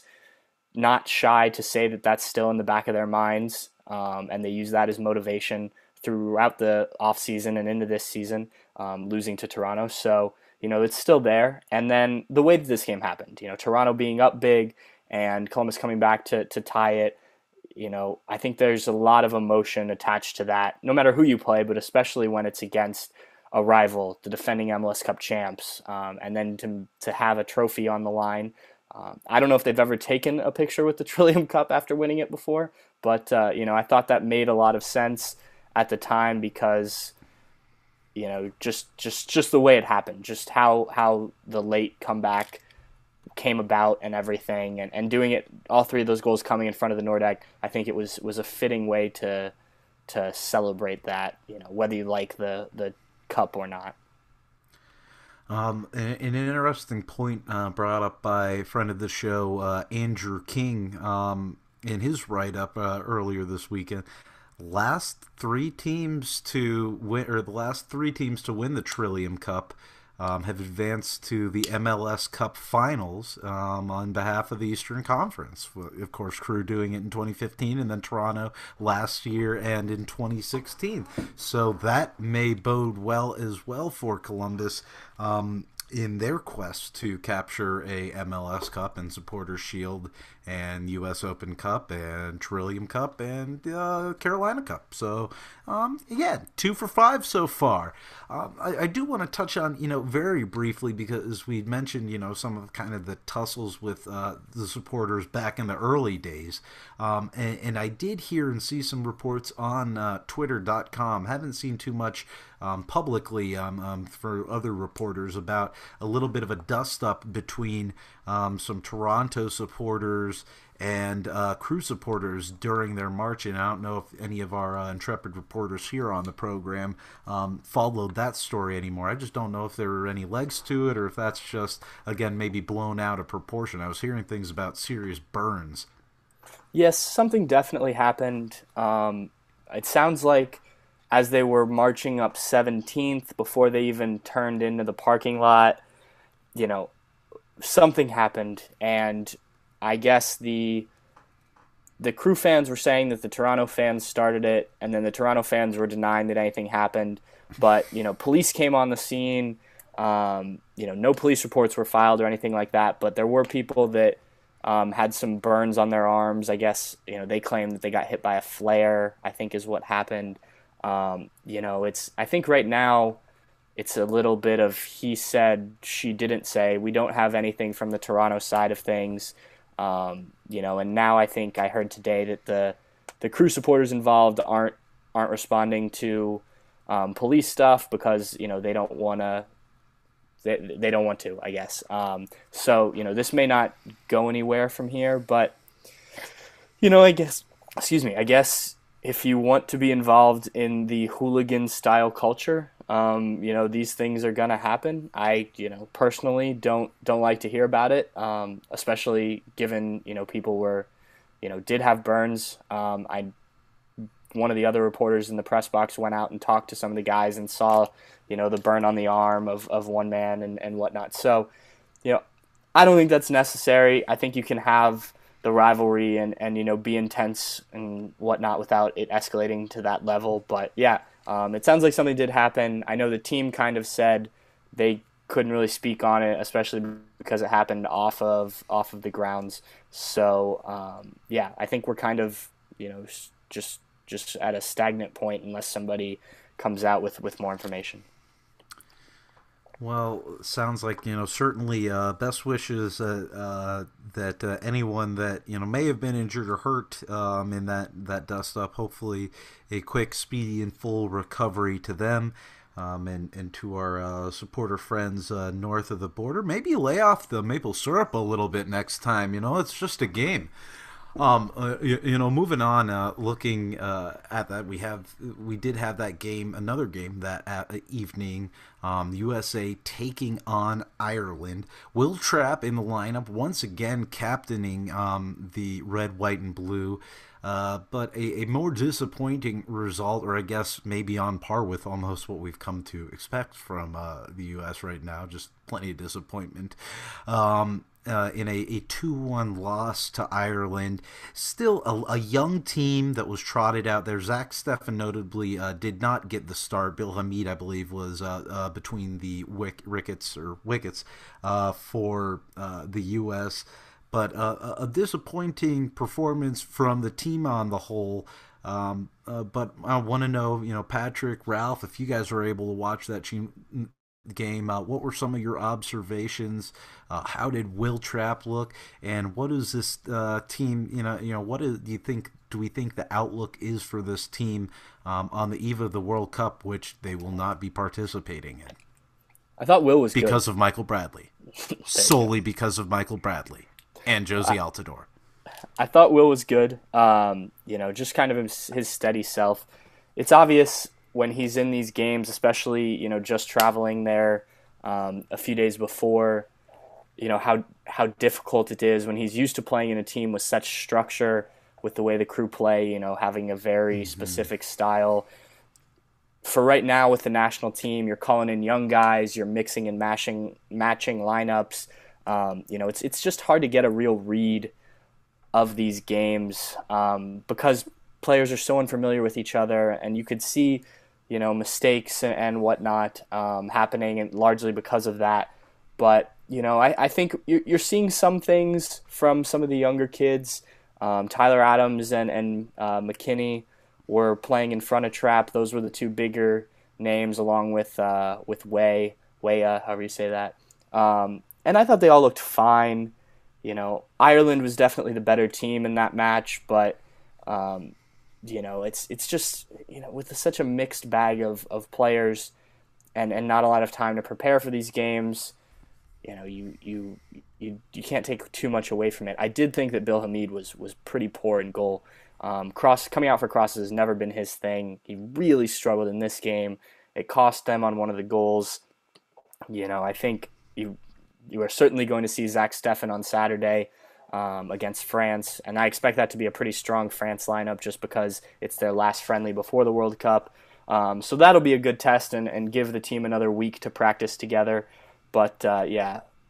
not shy to say that that's still in the back of their minds, um, and they use that as motivation throughout the offseason and into this season, um, losing to Toronto. So, you know, it's still there. And then the way that this game happened, you know, Toronto being up big, and Columbus coming back to to tie it, you know, I think there's a lot of emotion attached to that, no matter who you play, but especially when it's against a rival, the defending M L S Cup champs, um, and then to to have a trophy on the line. Um, I don't know if they've ever taken a picture with the Trillium Cup after winning it before, but, uh, you know, I thought that made a lot of sense at the time because, you know, just just, just the way it happened, just how, how the late comeback came about and everything, and, and doing it, all three of those goals coming in front of the Nordecke, I think it was was a fitting way to to celebrate that, you know, whether you like the, the cup or not. Um, an, an interesting point uh, brought up by a friend of the show, uh, Andrew King, um, in his write-up uh, earlier this weekend. Last three teams to win, or the last three teams to win the Trillium Cup, Um, have advanced to the M L S Cup Finals um, on behalf of the Eastern Conference. Of course, Crew doing it in twenty fifteen, and then Toronto last year and in twenty sixteen. So that may bode well as well for Columbus um, in their quest to capture a M L S Cup and Supporters Shield and U S Open Cup and Trillium Cup and uh, Carolina Cup. So, um, yeah, two for five so far. Um, I, I do want to touch on, you know, very briefly, because we mentioned, you know, some of kind of the tussles with uh, the supporters back in the early days. Um, and, and I did hear and see some reports on uh, twitter dot com. Haven't seen too much um, publicly um, um, for other reporters about a little bit of a dust-up between um, some Toronto supporters and uh, Crew supporters during their march. And I don't know if any of our uh, intrepid reporters here on the program um, followed that story anymore. I just don't know if there were any legs to it, or if that's just, again, maybe blown out of proportion. I was hearing things about serious burns. Yes, something definitely happened. Um, it sounds like as they were marching up seventeenth, before they even turned into the parking lot, you know, something happened, and I guess the the Crew fans were saying that the Toronto fans started it, and then the Toronto fans were denying that anything happened. But, you know, police came on the scene. Um, you know, no police reports were filed or anything like that, but there were people that um, had some burns on their arms. I guess, you know, they claimed that they got hit by a flare, I think is what happened. Um, you know, it's, I think right now it's a little bit of he said, she didn't say. We don't have anything from the Toronto side of things. Um, you know, and now I think I heard today that the the Crew supporters involved aren't aren't responding to um, police stuff because, you know, they don't want to they, they don't want to, I guess. Um, so, you know, this may not go anywhere from here, but, you know, I guess, excuse me, I guess if you want to be involved in the hooligan style culture, Um, you know, these things are going to happen. I, you know, personally don't, don't like to hear about it. Um, especially given, you know, people were, you know, did have burns. Um, I, one of the other reporters in the press box went out and talked to some of the guys and saw, you know, the burn on the arm of, of one man and, and whatnot. So, you know, I don't think that's necessary. I think you can have the rivalry and, and, you know, be intense and whatnot without it escalating to that level. But yeah, Um, it sounds like something did happen. I know the team kind of said they couldn't really speak on it, especially because it happened off of off of the grounds. So um, yeah, I think we're kind of, you know, just just at a stagnant point unless somebody comes out with, with more information. Well, sounds like, you know, certainly uh, best wishes uh, uh, that uh, anyone that, you know, may have been injured or hurt um, in that, that dust up, hopefully a quick, speedy, and full recovery to them um, and, and to our uh, supporter friends uh, north of the border. Maybe lay off the maple syrup a little bit next time, you know, it's just a game. Um, uh, you, you know, moving on, uh, looking uh, at that, we have we did have that game, another game that uh, evening. Um, U S A taking on Ireland. Will Trapp in the lineup once again, captaining um, the red, white, and blue. Uh, but a, a more disappointing result, or I guess maybe on par with almost what we've come to expect from uh, the U S right now. Just plenty of disappointment. Um, Uh, in a, a two one loss to Ireland. Still a, a young team that was trotted out there. Zach Steffen notably uh, did not get the start. Bill Hamid, I believe, was uh, uh, between the wick, rickets or wickets uh, for uh, the U S But uh, a disappointing performance from the team on the whole. Um, uh, but I want to know, you know, Patrick, Ralph, if you guys were able to watch that team game, uh, what were some of your observations? Uh, how did Will Trapp look, and what is this uh, team? You know, you know, what is, do you think? Do we think the outlook is for this team um, on the eve of the World Cup, which they will not be participating in? I thought Will was because good. of Michael Bradley, solely because of Michael Bradley and Josie I, Altidore. I thought Will was good. Um, you know, just kind of his, his steady self. It's obvious when he's in these games, especially, you know, just traveling there um, a few days before, you know, how how difficult it is when he's used to playing in a team with such structure, with the way the Crew play, you know, having a very mm-hmm. specific style. For right now with the national team, you're calling in young guys, you're mixing and mashing, matching lineups. Um, you know, it's it's just hard to get a real read of these games um, because players are so unfamiliar with each other, and you could see, you know, mistakes and, and whatnot um, happening, and largely because of that. But, you know, I, I think you're seeing some things from some of the younger kids. Um, Tyler Adams and, and uh, McKinney were playing in front of Trapp. Those were the two bigger names, along with uh, with Way, Weah, however you say that. Um, and I thought they all looked fine. You know, Ireland was definitely the better team in that match, but um, you know, it's it's just, you know, with such a mixed bag of, of players and, and not a lot of time to prepare for these games, you know, you you you you can't take too much away from it. I did think that Bill Hamid was was pretty poor in goal. Um, cross coming out for crosses has never been his thing. He really struggled in this game. It cost them on one of the goals. You know, I think you you are certainly going to see Zach Steffen on Saturday um, against France, and I expect that to be a pretty strong France lineup just because it's their last friendly before the World Cup. Um, so that'll be a good test and, and give the team another week to practice together. But uh, yeah,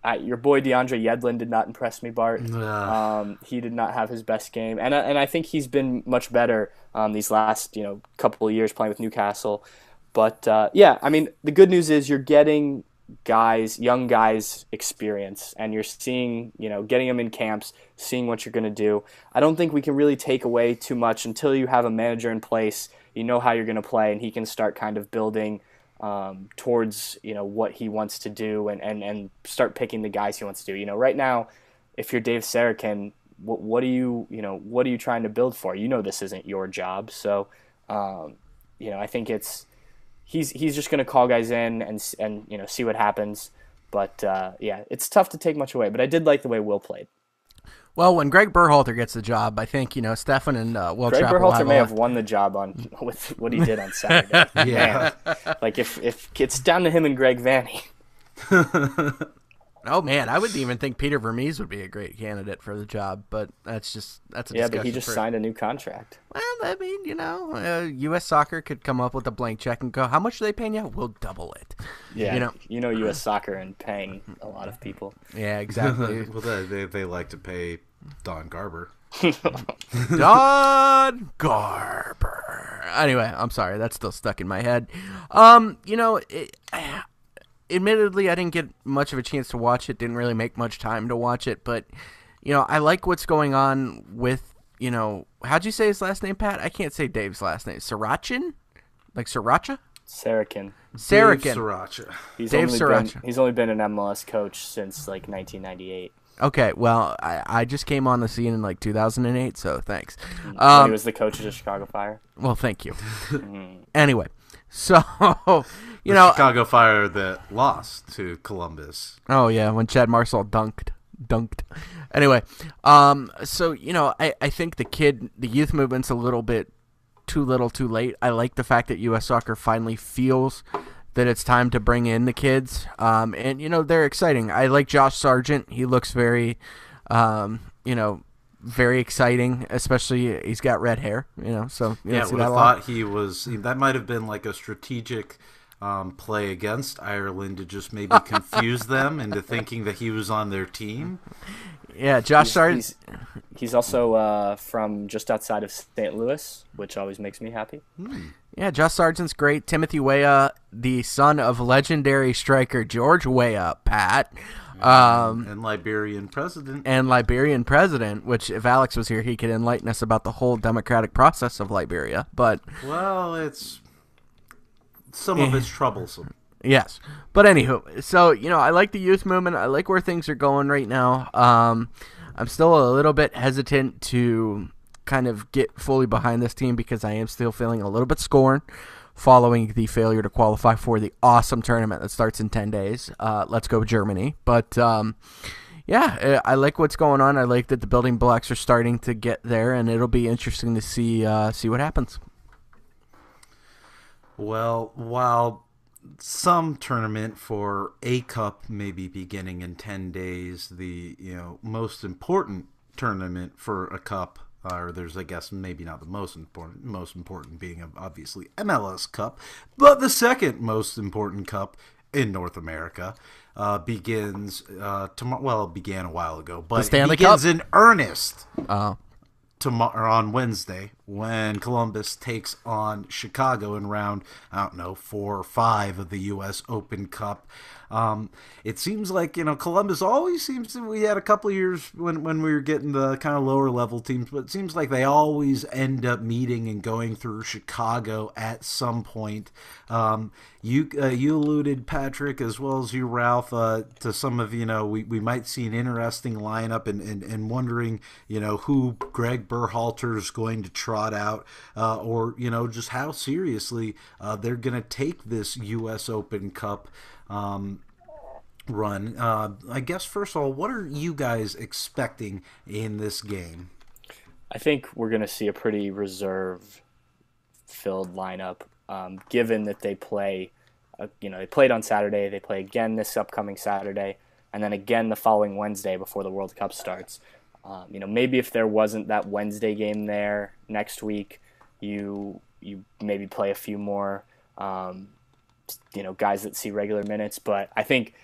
I, your boy DeAndre Yedlin did not impress me, Bart. Uh, Um, he did not have his best game, and I- and I think he's been much better um, these last you know couple of years playing with Newcastle. But uh, yeah, I mean the good news is you're getting guys, young guys, experience, and you're seeing you know getting them in camps, seeing what you're going to do. I don't think we can really take away too much until you have a manager in place. You know how you're going to play, and he can start kind of building um, towards you know what he wants to do, and, and, and start picking the guys he wants to do. You know, right now, if you're Dave Sarakin, what, what are you you know what are you trying to build for? You know this isn't your job, so um, you know I think it's he's he's just going to call guys in and and you know see what happens. But uh, yeah, it's tough to take much away. But I did like the way Will played. Well, when Greg Berhalter gets the job, I think, you know, Stefan and uh, Will Greg Trapp will Berhalter have may a- have won the job on with what he did on Saturday. Yeah. Man, like if if it's down to him and Greg Vanny. Oh, man, I wouldn't even think Peter Vermees would be a great candidate for the job, but that's just that's a Yeah, discussion but he just for... signed a new contract. Well, I mean, you know, uh, U S Soccer could come up with a blank check and go, how much are they paying you? We'll double it. Yeah, You know, you know U S Soccer and paying a lot of people. yeah, exactly. well, they, they they like to pay Don Garber. Don Garber. Anyway, I'm sorry. That's still stuck in my head. Um, you know, it, admittedly, I didn't get much of a chance to watch it. Didn't really make much time to watch it. But, you know, I like what's going on with, you know, how'd you say his last name, Pat? I can't say Dave's last name. Sirachin? Like Sriracha? Sarakin. Sarakin. Dave Sriracha. He's Dave only Sriracha. been he's only been an M L S coach since like nineteen ninety-eight. Okay, well, I, I just came on the scene in like two thousand eight, so thanks. when Um, he was the coach of the Chicago Fire. well, thank you. Anyway, so, you know, Chicago Fire that lost to Columbus. oh yeah, when Chad Marshall dunked, dunked. Anyway, um, so you know, I, I think the kid, the youth movement's a little bit too little, too late. I like the fact that U S Soccer finally feels that it's time to bring in the kids, um, and you know they're exciting. I like Josh Sargent; he looks very, um, you know, very exciting. Especially he's got red hair, you know. So you Yeah, don't see would that have a lot. thought he was. That might have been like a strategic um, play against Ireland to just maybe confuse them into thinking that he was on their team. Yeah, Josh He's, Sargent. he's, he's also uh, from just outside of Saint Louis, which always makes me happy. Yeah, Josh Sargent's great. Timothy Weah, the son of legendary striker George Weah, Pat, um, And Liberian president. and Liberian president, which if Alex was here, he could enlighten us about the whole democratic process of Liberia. But Well, it's some of it's troublesome. yes. But anywho, so, you know, I like the youth movement. I like where things are going right now. Um, I'm still a little bit hesitant to kind of get fully behind this team because I am still feeling a little bit scorned following the failure to qualify for the awesome tournament that starts in ten days. Uh, let's go Germany. But, um, yeah, I like what's going on. I like that the building blocks are starting to get there, and it'll be interesting to see uh, see what happens. Well, while some tournament for a cup may be beginning in ten days, the you know most important tournament for a cup, or there's I guess maybe not the most important, most important being obviously M L S Cup, but the second most important cup in North America uh, begins uh, tomorrow. Well, it began a while ago, but Stanley it begins Cup? in earnest Uh, tomorrow on Wednesday when Columbus takes on Chicago in round, I don't know, four or five of the U S Open Cup. Um, it seems like, you know, Columbus always seems to, we had a couple of years when, when we were getting the kind of lower level teams, but it seems like they always end up meeting and going through Chicago at some point. Um, you, uh, you alluded, Patrick, as well as you, Ralph, uh, to some of, you know, we, we might see an interesting lineup and, and, and wondering, you know, who Greg Berhalter is going to trot out, uh, or, you know, just how seriously uh, they're going to take this U S Open Cup um, run. Uh, I guess, first of all, what are you guys expecting in this game? I think we're going to see a pretty reserve-filled lineup, um, given that they play, uh, you know, they played on Saturday, they play again this upcoming Saturday, and then again the following Wednesday before the World Cup starts. Um, you know, maybe if there wasn't that Wednesday game there next week, you you maybe play a few more, um, you know, guys that see regular minutes. But I think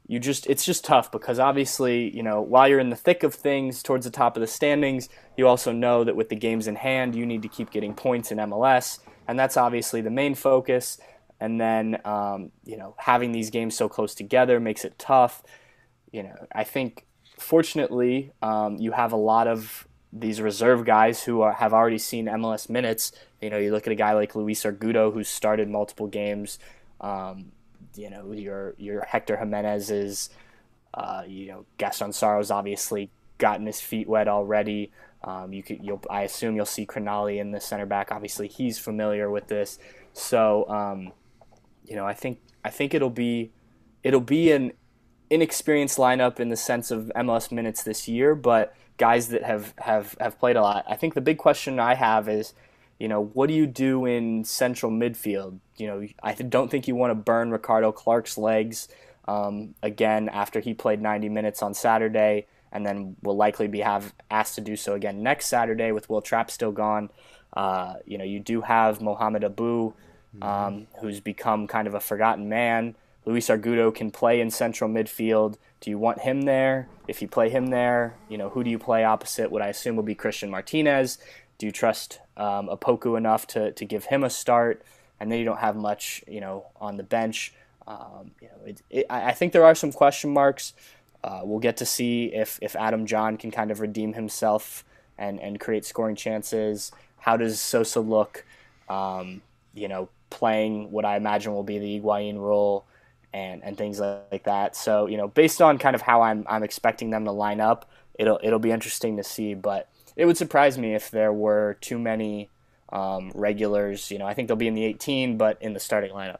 you just it's just tough because obviously, you know, while you're in the thick of things towards the top of the standings, you also know that with the games in hand, you need to keep getting points in M L S, and that's obviously the main focus. And then, um, you know, having these games so close together makes it tough. You know, I think fortunately um, you have a lot of these reserve guys who are, have already seen M L S minutes. You know, you look at a guy like Luis Argudo who's started multiple games. Um, you know, your your Hector Jimenez's, uh, you know, Gaston Saro's obviously gotten his feet wet already. Um, you could, you'll, I assume you'll see Crinali in the center back. Obviously, he's familiar with this. So, um, you know, I think I think it'll be it'll be an inexperienced lineup in the sense of M L S minutes this year, but guys that have, have, have played a lot. I think the big question I have is, you know, what do you do in central midfield? You know, I don't think you want to burn Ricardo Clark's legs um, again after he played ninety minutes on Saturday, and then will likely be have asked to do so again next Saturday with Will Trapp still gone. Uh, you know, you do have Mohamed Abu, um, who's become kind of a forgotten man. Luis Argudo can play in central midfield. Do you want him there? If you play him there, you know, who do you play opposite what I assume will be Christian Martinez? Do you trust um, Opoku enough to, to give him a start? And then you don't have much, you know, on the bench. Um, you know, it, it, I think there are some question marks. Uh, we'll get to see if, if Adam John can kind of redeem himself and, and create scoring chances. How does Sosa look, um, you know, playing what I imagine will be the Higuain role and, and things like that. So, you know, based on kind of how I'm I'm expecting them to line up, it'll it'll be interesting to see. But it would surprise me if there were too many um, regulars. You know, I think they'll be in the eighteen, but in the starting lineup.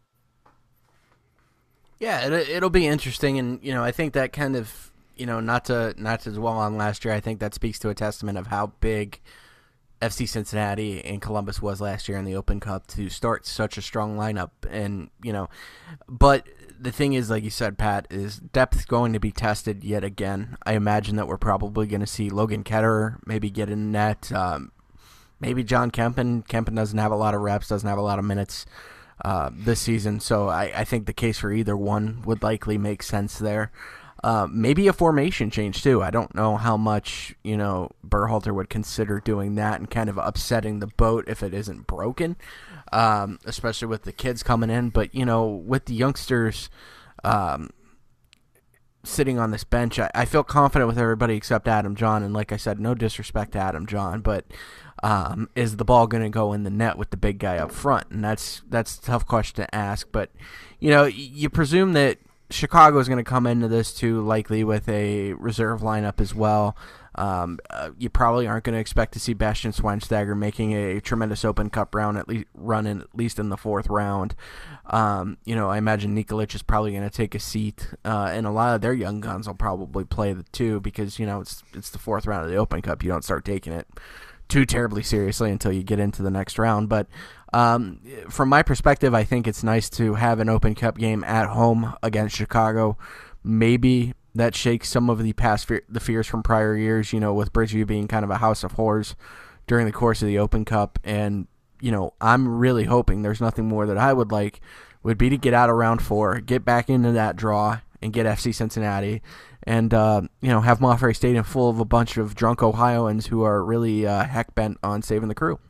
Yeah, it, it'll be interesting, and you know, I think that kind of, you know, not to not to dwell on last year, I think that speaks to a testament of how big F C Cincinnati and Columbus was last year in the Open Cup to start such a strong lineup. And, you know, but the thing is, like you said, Pat, is depth going to be tested yet again. I imagine that we're probably going to see Logan Ketterer maybe get in net. Um, maybe John Kempen. Kempen doesn't have a lot of reps, doesn't have a lot of minutes uh, this season. So I, I think the case for either one would likely make sense there. Uh, maybe a formation change too. I don't know how much, you know, Berhalter would consider doing that and kind of upsetting the boat if it isn't broken, um, especially with the kids coming in. But, you know, with the youngsters um, sitting on this bench, I, I feel confident with everybody except Adam John. And like I said, no disrespect to Adam John, but um, is the ball going to go in the net with the big guy up front? And that's that's a tough question to ask. But, you know, you presume that Chicago is going to come into this too, likely with a reserve lineup as well. Um, uh, you probably aren't going to expect to see Bastian Schweinsteiger making a tremendous Open Cup round, at least run in at least in the fourth round. Um, you know, I imagine Nikolic is probably going to take a seat, uh, and a lot of their young guns will probably play the two because you know it's it's the fourth round of the Open Cup. You don't start taking it too terribly seriously until you get into the next round, but. Um, from my perspective, I think it's nice to have an Open Cup game at home against Chicago. Maybe that shakes some of the past fe- the fears from prior years, you know, with Bridgeview being kind of a house of horrors during the course of the Open Cup. And, you know, I'm really hoping there's nothing more that I would like would be to get out of round four, get back into that draw, and get F C Cincinnati, and, uh, you know, have Moffett Stadium full of a bunch of drunk Ohioans who are really uh, heck bent on saving the crew.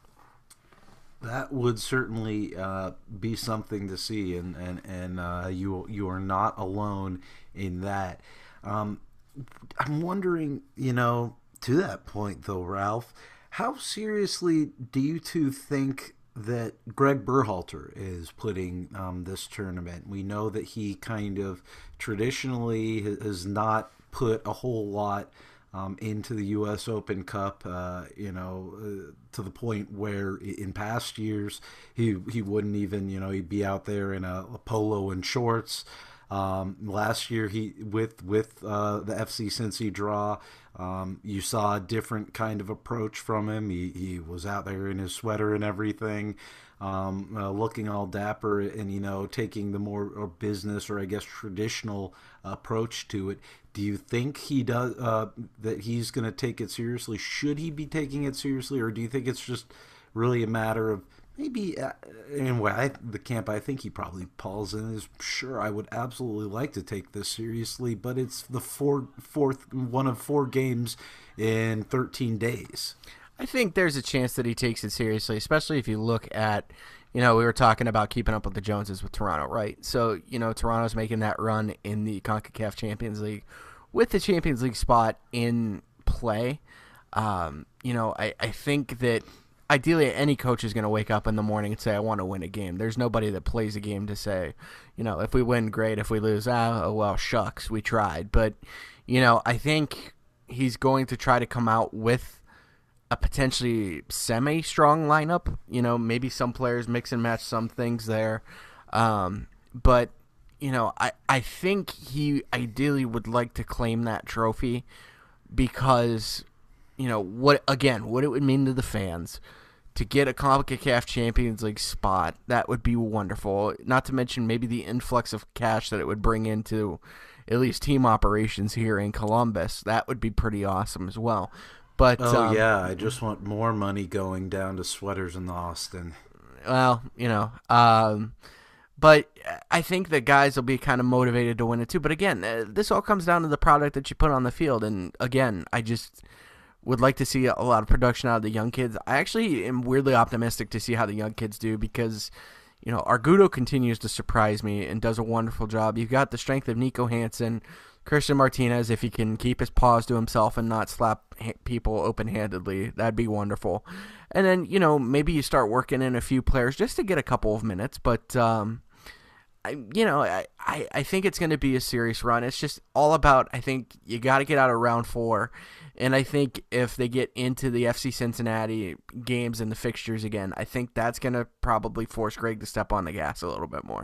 That would certainly uh, be something to see, and and and uh, you you are not alone in that. Um, I'm wondering, you know, to that point though, Ralph, how seriously do you two think that Greg Berhalter is putting um, this tournament? We know that he kind of traditionally has not put a whole lot Um, into the U S Open Cup, uh, you know, uh, to the point where in past years he he wouldn't even, you know, he'd be out there in a, a polo and shorts. Um, last year he with with uh, the F C Cincy draw, um, you saw a different kind of approach from him. He he was out there in his sweater and everything, um, uh, looking all dapper and, you know, taking the more or business or I guess traditional approach to it. Do you think he does uh, that he's going to take it seriously? Should he be taking it seriously, or do you think it's just really a matter of maybe uh, anyway, I, the camp I think he probably falls in is sure I would absolutely like to take this seriously, but it's the four, fourth one of four games in thirteen days. I think there's a chance that he takes it seriously, especially if you look at, you know, we were talking about keeping up with the Joneses with Toronto, right? So, you know, Toronto's making that run in the CONCACAF Champions League with the Champions League spot in play. Um, you know, I, I think that ideally any coach is going to wake up in the morning and say, I want to win a game. There's nobody that plays a game to say, you know, if we win, great. If we lose, ah, oh, well, shucks, we tried. But, you know, I think he's going to try to come out with a potentially semi-strong lineup. You know, maybe some players mix and match some things there. Um, but, you know, I, I think he ideally would like to claim that trophy because, you know, what again, what it would mean to the fans to get a CONCACAF Champions League spot. That would be wonderful. Not to mention maybe the influx of cash that it would bring into at least team operations here in Columbus. That would be pretty awesome as well. But oh um, yeah, I just want more money going down to sweaters in Austin. Well, you know, um, but I think that guys will be kind of motivated to win it too. But again, uh, this all comes down to the product that you put on the field. And again, I just would like to see a lot of production out of the young kids. I actually am weirdly optimistic to see how the young kids do because, you know, Argudo continues to surprise me and does a wonderful job. You've got the strength of Nico Hansen, Christian Martinez, if he can keep his paws to himself and not slap people open-handedly, that'd be wonderful. And then, you know, maybe you start working in a few players just to get a couple of minutes. But, um, I, you know, I, I, I think it's going to be a serious run. It's just all about, I think you got to get out of round four. And I think if they get into the F C Cincinnati games and the fixtures again, I think that's going to probably force Greg to step on the gas a little bit more.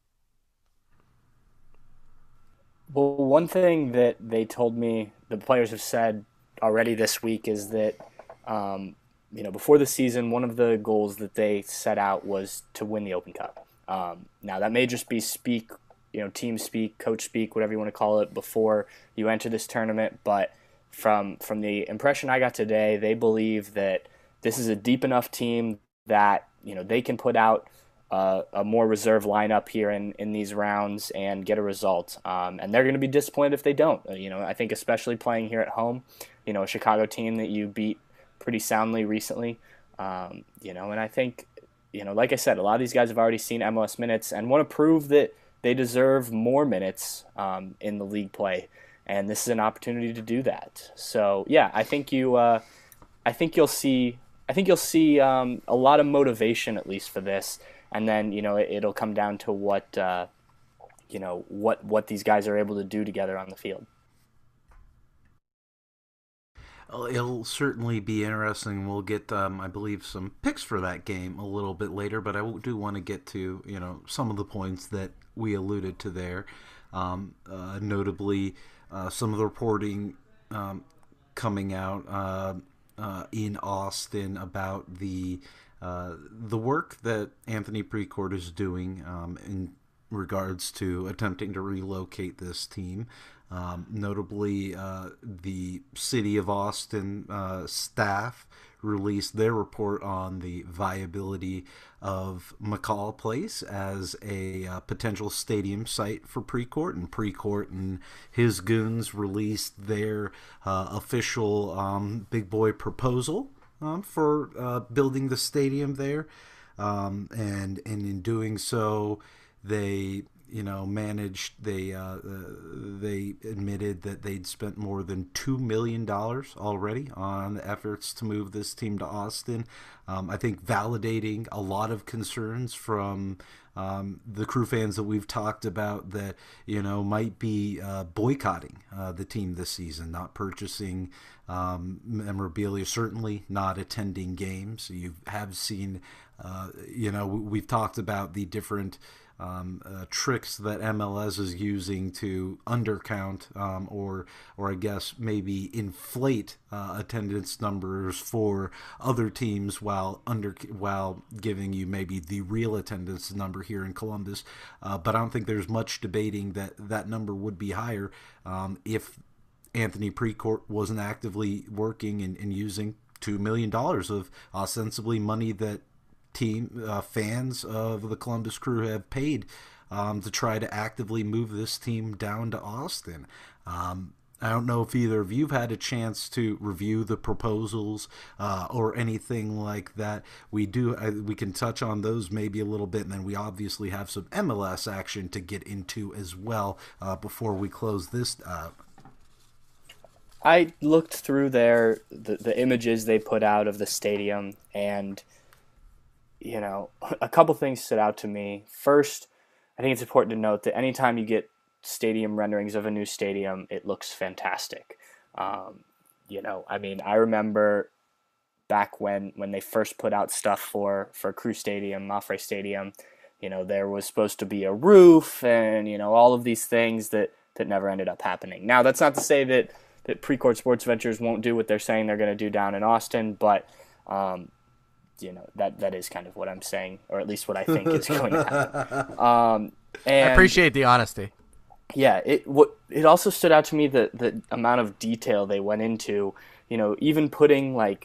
Well, one thing that they told me, the players have said already this week, is that, um, you know, before the season, one of the goals that they set out was to win the Open Cup. Um, now, that may just be speak, you know, team speak, coach speak, whatever you want to call it, before you enter this tournament. But from from the impression I got today, they believe that this is a deep enough team that, you know, they can put out Uh, a more reserve lineup here in, in these rounds and get a result. Um, and they're going to be disappointed if they don't. Uh, you know, I think especially playing here at home, you know, a Chicago team that you beat pretty soundly recently. Um, you know, and I think, you know, like I said, a lot of these guys have already seen M L S minutes and want to prove that they deserve more minutes um, in the league play. And this is an opportunity to do that. So yeah, I think you, uh, I think you'll see, I think you'll see um, a lot of motivation at least for this. And then, you know, it, it'll come down to what, uh, you know, what what these guys are able to do together on the field. It'll certainly be interesting. We'll get, um, I believe, some picks for that game a little bit later, but I do want to get to, you know, some of the points that we alluded to there. Um, uh, notably, uh, some of the reporting um, coming out uh, uh, in Austin about the Uh, the work that Anthony Precourt is doing um, in regards to attempting to relocate this team. Um, notably, uh, the City of Austin uh, staff released their report on the viability of McCall Place as a uh, potential stadium site for Precourt, and Precourt and his goons released their uh, official um, big boy proposal Um, for uh, building the stadium there, um, and and in doing so, they you know managed they uh, uh, they admitted that they'd spent more than two million dollars already on the efforts to move this team to Austin. Um, I think validating a lot of concerns from um, the Crew fans that we've talked about that you know might be uh, boycotting uh, the team this season, not purchasing Um, memorabilia, certainly not attending games. You have seen, uh, you know, we've talked about the different um, uh, tricks that M L S is using to undercount um, or, or I guess maybe inflate uh, attendance numbers for other teams while under while giving you maybe the real attendance number here in Columbus. Uh, but I don't think there's much debating that that number would be higher um, if Anthony Precourt wasn't actively working and, and using two million dollars of ostensibly money that team uh, fans of the Columbus Crew have paid um, to try to actively move this team down to Austin. Um, I don't know if either of you've had a chance to review the proposals uh, or anything like that. We do. Uh, we can touch on those maybe a little bit, and then we obviously have some M L S action to get into as well uh, before we close this uh, I looked through their the, the images they put out of the stadium, and you know, a couple things stood out to me. First, I think it's important to note that anytime you get stadium renderings of a new stadium, it looks fantastic. Um, you know, I mean, I remember back when, when they first put out stuff for, for Crew Stadium, Mapfre Stadium, you know, there was supposed to be a roof and, you know, all of these things that, that never ended up happening. Now, that's not to say that, that Precourt Sports Ventures won't do what they're saying they're going to do down in Austin, but, um, you know, that, that is kind of what I'm saying, or at least what I think is going to happen. Um, and I appreciate the honesty. Yeah, it what it also stood out to me the the amount of detail they went into, you know, even putting like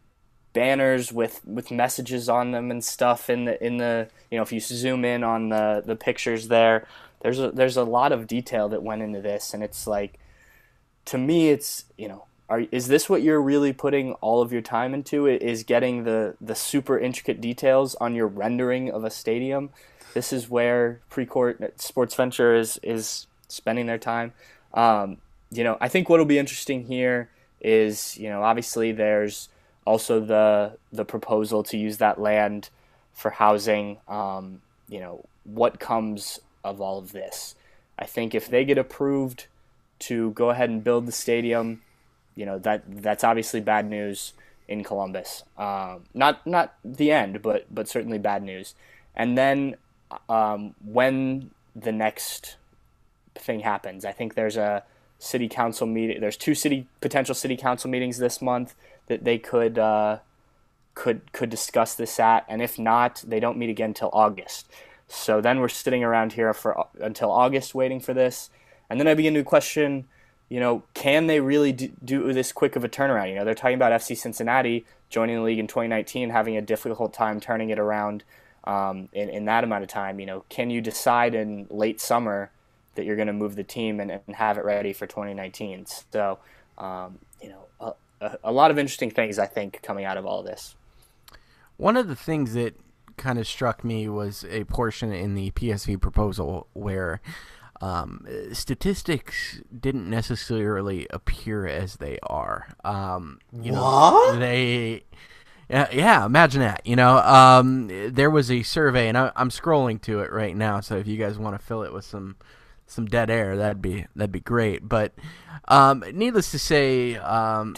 banners with, with messages on them and stuff in the in the you know, if you zoom in on the, the pictures there, there's a there's a lot of detail that went into this, and it's like, to me it's, you know, are is this what you're really putting all of your time into? Is getting the the super intricate details on your rendering of a stadium? This is where Precourt Sports Venture is is spending their time. Um, you know, I think what'll be interesting here is, you know, obviously there's also the the proposal to use that land for housing. Um, you know, what comes of all of this? I think if they get approved to go ahead and build the stadium, you know, that that's obviously bad news in Columbus. Um, not not the end, but but certainly bad news. And then um, when the next thing happens, I think there's a city council meeting. There's two city potential city council meetings this month that they could uh, could could discuss this at, and if not, they don't meet again until August. So then we're sitting around here for until August waiting for this, and then I begin to question, you know, can they really do, do this quick of a turnaround? You know, they're talking about F C Cincinnati joining the league in twenty nineteen, having a difficult time turning it around um, in in that amount of time. You know, can you decide in late summer that you're going to move the team and, and have it ready for twenty nineteen? So, um, you know, a, a lot of interesting things, I think, coming out of all of this. One of the things that kind of struck me was a portion in the P S V proposal where um, statistics didn't necessarily appear as they are. Um, you what? Know, they... Yeah, yeah, imagine that. You know, um, there was a survey, and I, I'm scrolling to it right now, so if you guys want to fill it with some some dead air, that'd be that'd be great. But um, needless to say, um,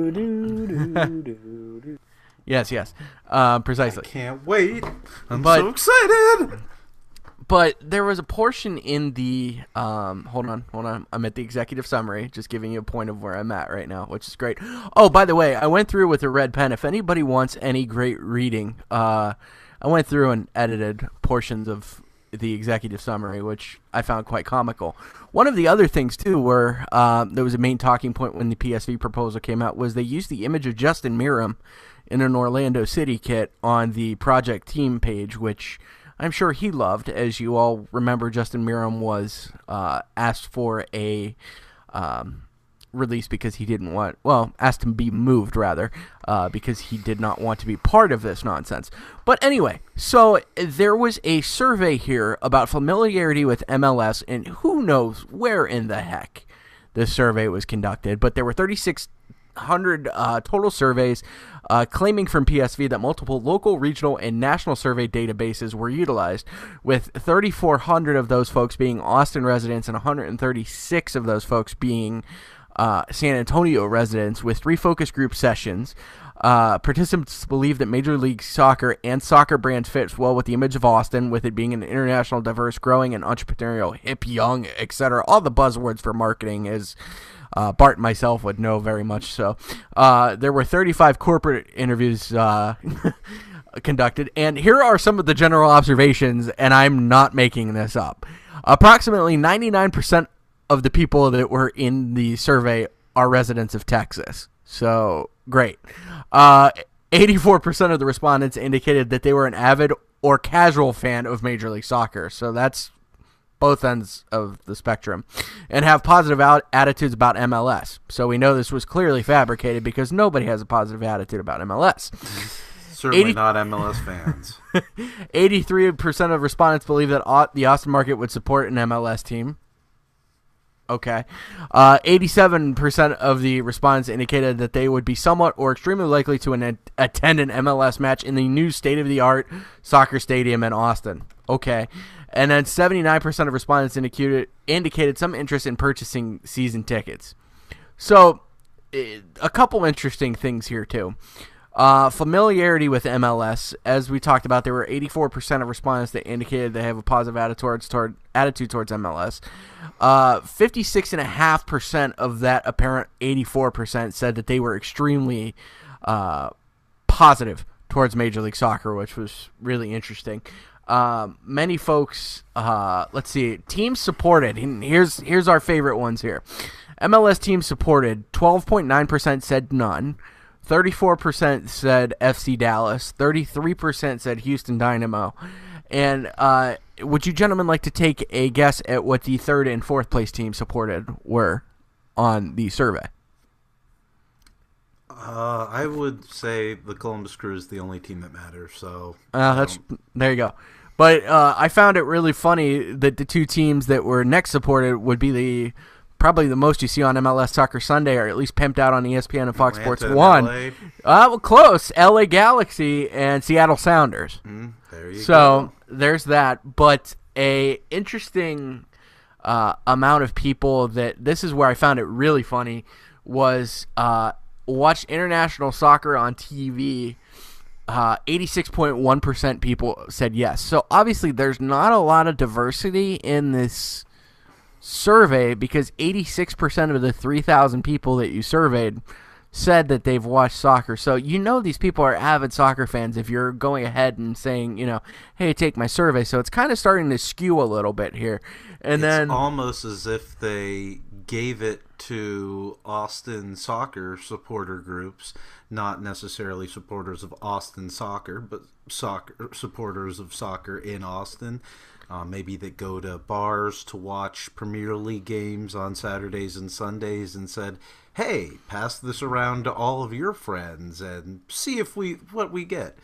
yes, yes, uh, precisely. I can't wait. I'm but, so excited. But there was a portion in the um, hold on, hold on. I'm at the executive summary, just giving you a point of where I'm at right now, which is great. Oh, by the way, I went through with a red pen. If anybody wants any great reading, uh, I went through and edited portions of the executive summary, which I found quite comical. One of the other things too, where uh, there was a main talking point when the P S V proposal came out, was they used the image of Justin Meram in an Orlando City kit on the project team page, which I'm sure he loved. As you all remember, Justin Meram was uh, asked for a um, release because he didn't want, well, asked him to be moved, rather, uh, because he did not want to be part of this nonsense. But anyway, so there was a survey here about familiarity with M L S, and who knows where in the heck this survey was conducted, but there were thirty-six hundred uh, total surveys uh, claiming from P S V that multiple local, regional, and national survey databases were utilized, with thirty-four hundred of those folks being Austin residents and one hundred thirty-six of those folks being uh, San Antonio residents, with three focus group sessions. Uh, participants believe that Major League Soccer and soccer brand fits well with the image of Austin, with it being an international, diverse, growing, and entrepreneurial, hip, young, et cetera. All the buzzwords for marketing is Uh, Bart and myself would know very much so. Uh, there were thirty-five corporate interviews uh, conducted, and here are some of the general observations, and I'm not making this up. Approximately ninety-nine percent of the people that were in the survey are residents of Texas. So, great. Uh, eighty-four percent of the respondents indicated that they were an avid or casual fan of Major League Soccer. So that's both ends of the spectrum, and have positive out- attitudes about M L S. So we know this was clearly fabricated because nobody has a positive attitude about M L S. Certainly eighty not M L S fans. eighty-three percent of respondents believe that au- the Austin market would support an M L S team. Okay. Uh, eighty-seven percent of the respondents indicated that they would be somewhat or extremely likely to an- attend an M L S match in the new state-of-the-art soccer stadium in Austin. Okay. And then seventy-nine percent of respondents indicated, indicated some interest in purchasing season tickets. So, a couple interesting things here, too. Uh, familiarity with M L S. As we talked about, there were eighty-four percent of respondents that indicated they have a positive attitude towards, toward, attitude towards M L S. Uh, fifty-six point five percent of that apparent eighty-four percent said that they were extremely uh, positive towards Major League Soccer, which was really interesting. Um, many folks, uh, let's see, teams supported. And here's here's our favorite ones here. M L S teams supported. twelve point nine percent said none. thirty-four percent said F C Dallas. thirty-three percent said Houston Dynamo. And uh, would you gentlemen like to take a guess at what the third and fourth place teams supported were on the survey? Uh, I would say the Columbus Crew is the only team that matters. So uh, that's there you go. But uh, I found it really funny that the two teams that were next supported would be the probably the most you see on M L S Soccer Sunday, or at least pimped out on E S P N and Fox Atlanta Sports One. and L A. Uh, well, close. L A Galaxy and Seattle Sounders. Mm, there you so go. there's that. But a interesting uh, amount of people that this is where I found it really funny was uh, watched international soccer on T V. Uh, eighty-six point one percent people said yes. So obviously there's not a lot of diversity in this survey because eighty-six percent of the three thousand people that you surveyed said that they've watched soccer. So you know these people are avid soccer fans if you're going ahead and saying, you know, hey, take my survey. So it's kind of starting to skew a little bit here. And it's then almost as if they gave it to Austin soccer supporter groups, not necessarily supporters of Austin soccer, but soccer supporters of soccer in Austin. Uh, maybe that go to bars to watch Premier League games on Saturdays and Sundays and said, hey, pass this around to all of your friends and see if we what we get.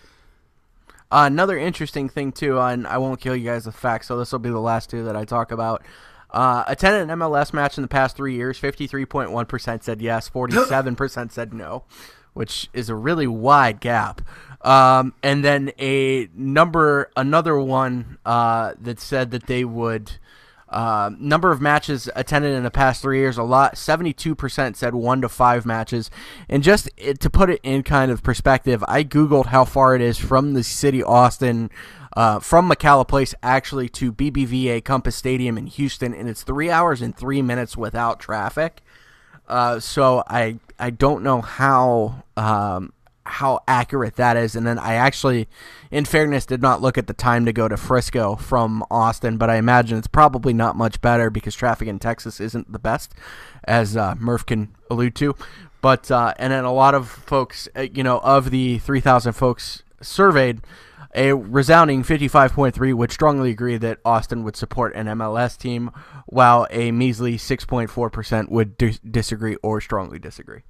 Uh, another interesting thing, too, and I won't kill you guys with facts, so this will be the last two that I talk about. Uh, attended an M L S match in the past three years. fifty-three point one percent said yes, forty-seven percent said no, which is a really wide gap. Um, and then a number, another one uh, that said that they would uh, number of matches attended in the past three years. A lot, seventy-two percent said one to five matches. And just it, to put it in kind of perspective, I googled how far it is from the city Austin. Uh, from McCalla Place actually to B B V A Compass Stadium in Houston, and it's three hours and three minutes without traffic. Uh, so I I don't know how um, how accurate that is. And then I actually, in fairness, did not look at the time to go to Frisco from Austin, but I imagine it's probably not much better because traffic in Texas isn't the best, as uh, Murph can allude to. But uh, and then a lot of folks, uh, you know, of the three thousand folks surveyed, a resounding fifty-five point three would strongly agree that Austin would support an M L S team, while a measly six point four percent would dis- disagree or strongly disagree.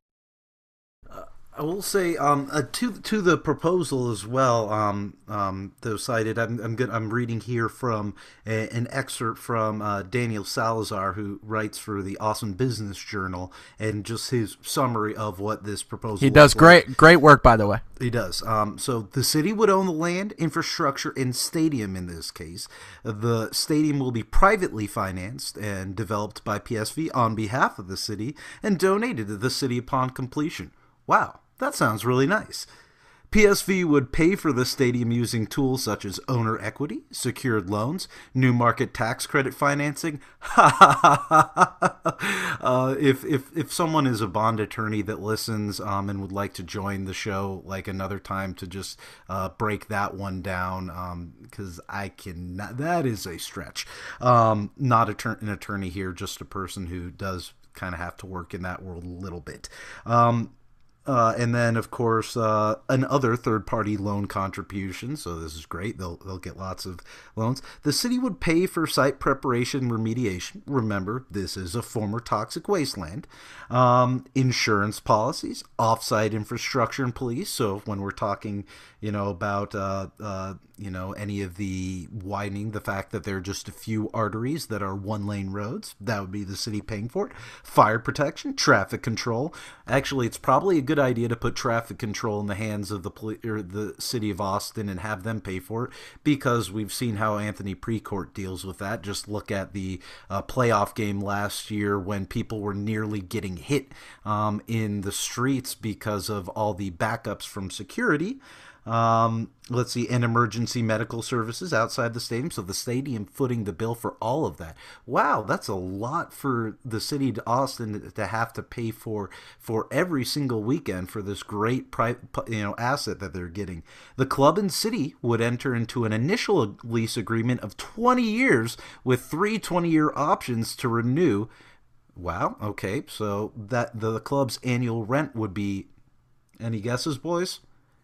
I will say um, uh, to to the proposal as well. Um, um, those cited. I'm I'm, good, I'm reading here from a, an excerpt from uh, Daniel Salazar, who writes for the Austin Business Journal, and just his summary of what this proposal. He does great like. great work, by the way. He does. Um, so the city would own the land, infrastructure, and stadium. In this case, the stadium will be privately financed and developed by P S V on behalf of the city, and donated to the city upon completion. Wow. That sounds really nice. P S V would pay for the stadium using tools such as owner equity, secured loans, new market tax credit financing. uh, if if if someone is a bond attorney that listens um, and would like to join the show like another time to just uh, break that one down, because um, I can that is a stretch. Um, not a, an attorney here, just a person who does kind of have to work in that world a little bit. Um, Uh, and then, of course, uh, another third-party loan contribution. So this is great. They'll they'll get lots of loans. The city would pay for site preparation and remediation. Remember, this is a former toxic wasteland. Um, insurance policies, off-site infrastructure and police. So when we're talking, you know, about uh, uh, you know any of the widening, the fact that there are just a few arteries that are one-lane roads, that would be the city paying for it. Fire protection, traffic control. Actually, it's probably a good idea to put traffic control in the hands of the poli- or the city of Austin and have them pay for it, because we've seen how Anthony Precourt deals with that. Just look at the uh, playoff game last year when people were nearly getting hit um, in the streets because of all the backups from security. Um, let's see, and emergency medical services outside the stadium. So the stadium footing the bill for all of that. Wow, that's a lot for the city of Austin to have to pay for for every single weekend for this great pri- you know asset that they're getting. The club and city would enter into an initial lease agreement of twenty years with three twenty-year options to renew. Wow, okay, so that the club's annual rent would be, any guesses, boys?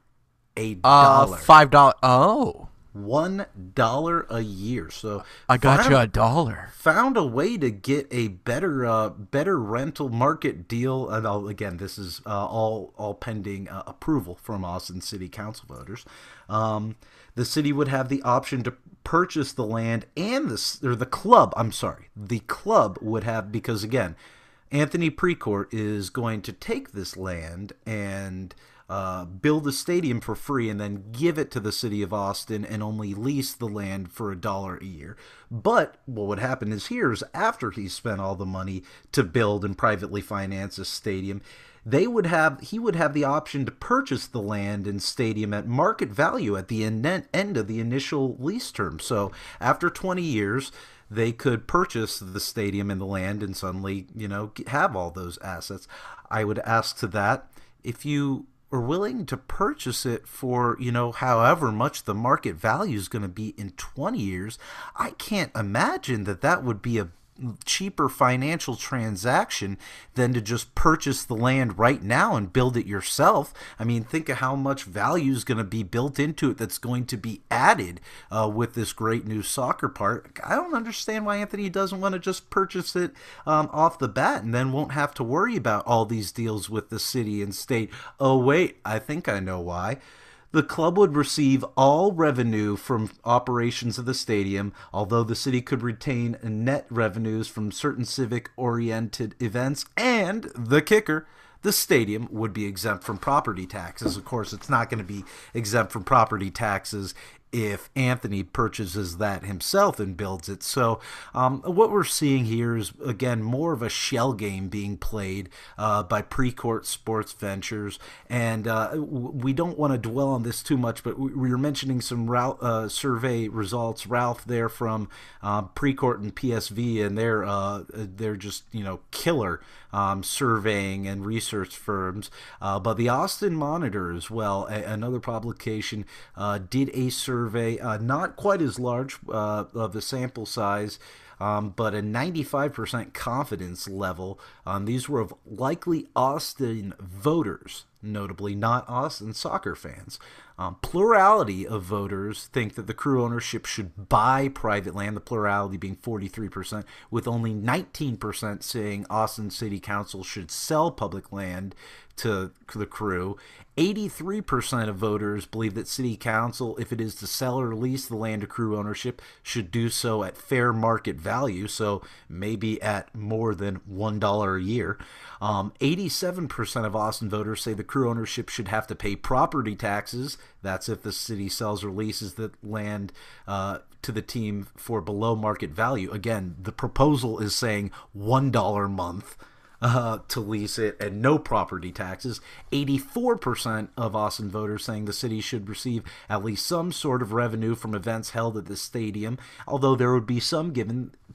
A dollar. Uh, five dollars. Oh. One dollar a year. So I got found, you a dollar. Found a way to get a better, uh, better rental market deal. And I'll, again, this is uh, all all pending uh, approval from Austin City Council voters. Um, the city would have the option to purchase the land, and the or the club. I'm sorry, the club would have, because again, Anthony Precourt is going to take this land and Uh, build a stadium for free and then give it to the city of Austin and only lease the land for a dollar a year. But what would happen is here is after he spent all the money to build and privately finance a stadium, they would have he would have the option to purchase the land and stadium at market value at the end, end of the initial lease term. So after twenty years, they could purchase the stadium and the land and suddenly, you know, have all those assets. I would ask to that, if you are willing to purchase it for, you know, however much the market value is going to be in twenty years, I can't imagine that that would be a cheaper financial transaction than to just purchase the land right now and build it yourself. I mean, think of how much value is going to be built into it that's going to be added uh, with this great new soccer park. I don't understand why Anthony doesn't want to just purchase it um, off the bat and then won't have to worry about all these deals with the city and state. Oh, wait, I think I know why. The club would receive all revenue from operations of the stadium, although the city could retain net revenues from certain civic-oriented events, and the kicker, the stadium would be exempt from property taxes. Of course, it's not going to be exempt from property taxes if Anthony purchases that himself and builds it. So um, what we're seeing here is, again, more of a shell game being played uh, by Precourt Sports Ventures. And uh, we don't want to dwell on this too much, but we were mentioning some Ralph, uh, survey results. Ralph there from uh, Precourt and P S V, and they're, uh, they're just, you know, killer um, surveying and research firms. Uh, but the Austin Monitor as well, a- another publication, uh, did a survey Survey, uh, not quite as large uh, of the sample size, um, but a ninety-five percent confidence level. Um, these were of likely Austin voters, notably not Austin soccer fans. Um, plurality of voters think that the Crew ownership should buy private land, the plurality being forty-three percent, with only nineteen percent saying Austin City Council should sell public land to the Crew. eighty-three percent of voters believe that City Council, if it is to sell or lease the land to Crew ownership, should do so at fair market value, so maybe at more than one dollar a year. Um, eighty-seven percent of Austin voters say the Crew ownership should have to pay property taxes. That's if the city sells or leases the land uh, to the team for below market value. Again, the proposal is saying one dollar a month Uh, to lease it and no property taxes. eighty-four percent of Austin voters saying the city should receive at least some sort of revenue from events held at the stadium, although there would be some given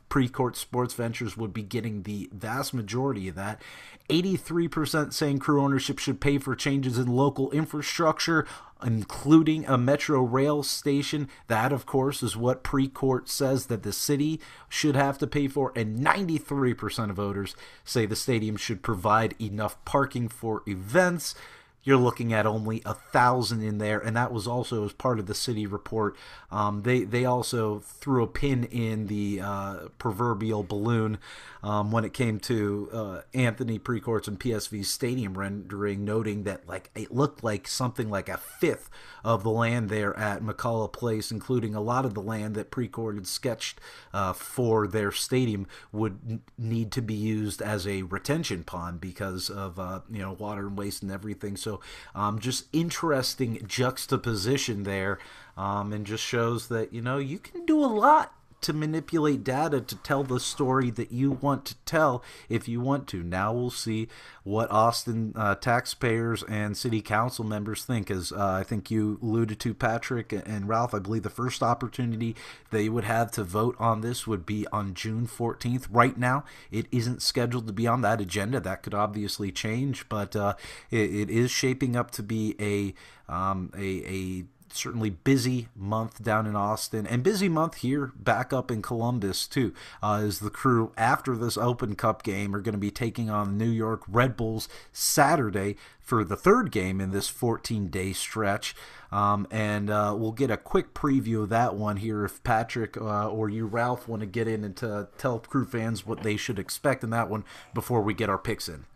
Precourt Sports Ventures would be getting the vast majority of that. eighty-three percent saying Crew ownership should pay for changes in local infrastructure, including a metro rail station. That, of course, is what Precourt says that the city should have to pay for. And ninety-three percent of voters say the stadium should provide enough parking for events. You're looking at only a thousand in there, and that was also as part of the city report. Um, they they also threw a pin in the uh, proverbial balloon um, when it came to uh, Anthony Precourt's and P S V's stadium rendering, noting that like it looked like something like a fifth of the land there at McCullough Place, including a lot of the land that Precourt had sketched uh, for their stadium, would n- need to be used as a retention pond because of uh, you know water and waste and everything. So um, just interesting juxtaposition there, um, and just shows that you know you can do a lot to manipulate data to tell the story that you want to tell if you want to. Now we'll see what Austin uh, taxpayers and city council members think. As uh, I think you alluded to, Patrick and Ralph, I believe the first opportunity they would have to vote on this would be on June fourteenth. Right now, it isn't scheduled to be on that agenda. That could obviously change, but uh, it, it is shaping up to be a um, a, a certainly busy month down in Austin, and busy month here back up in Columbus too, uh, as the Crew after this Open Cup game are going to be taking on New York Red Bulls Saturday for the third game in this fourteen-day stretch. Um, and uh, we'll get a quick preview of that one here if Patrick uh, or you, Ralph, want to get in and to tell Crew fans what they should expect in that one before we get our picks in.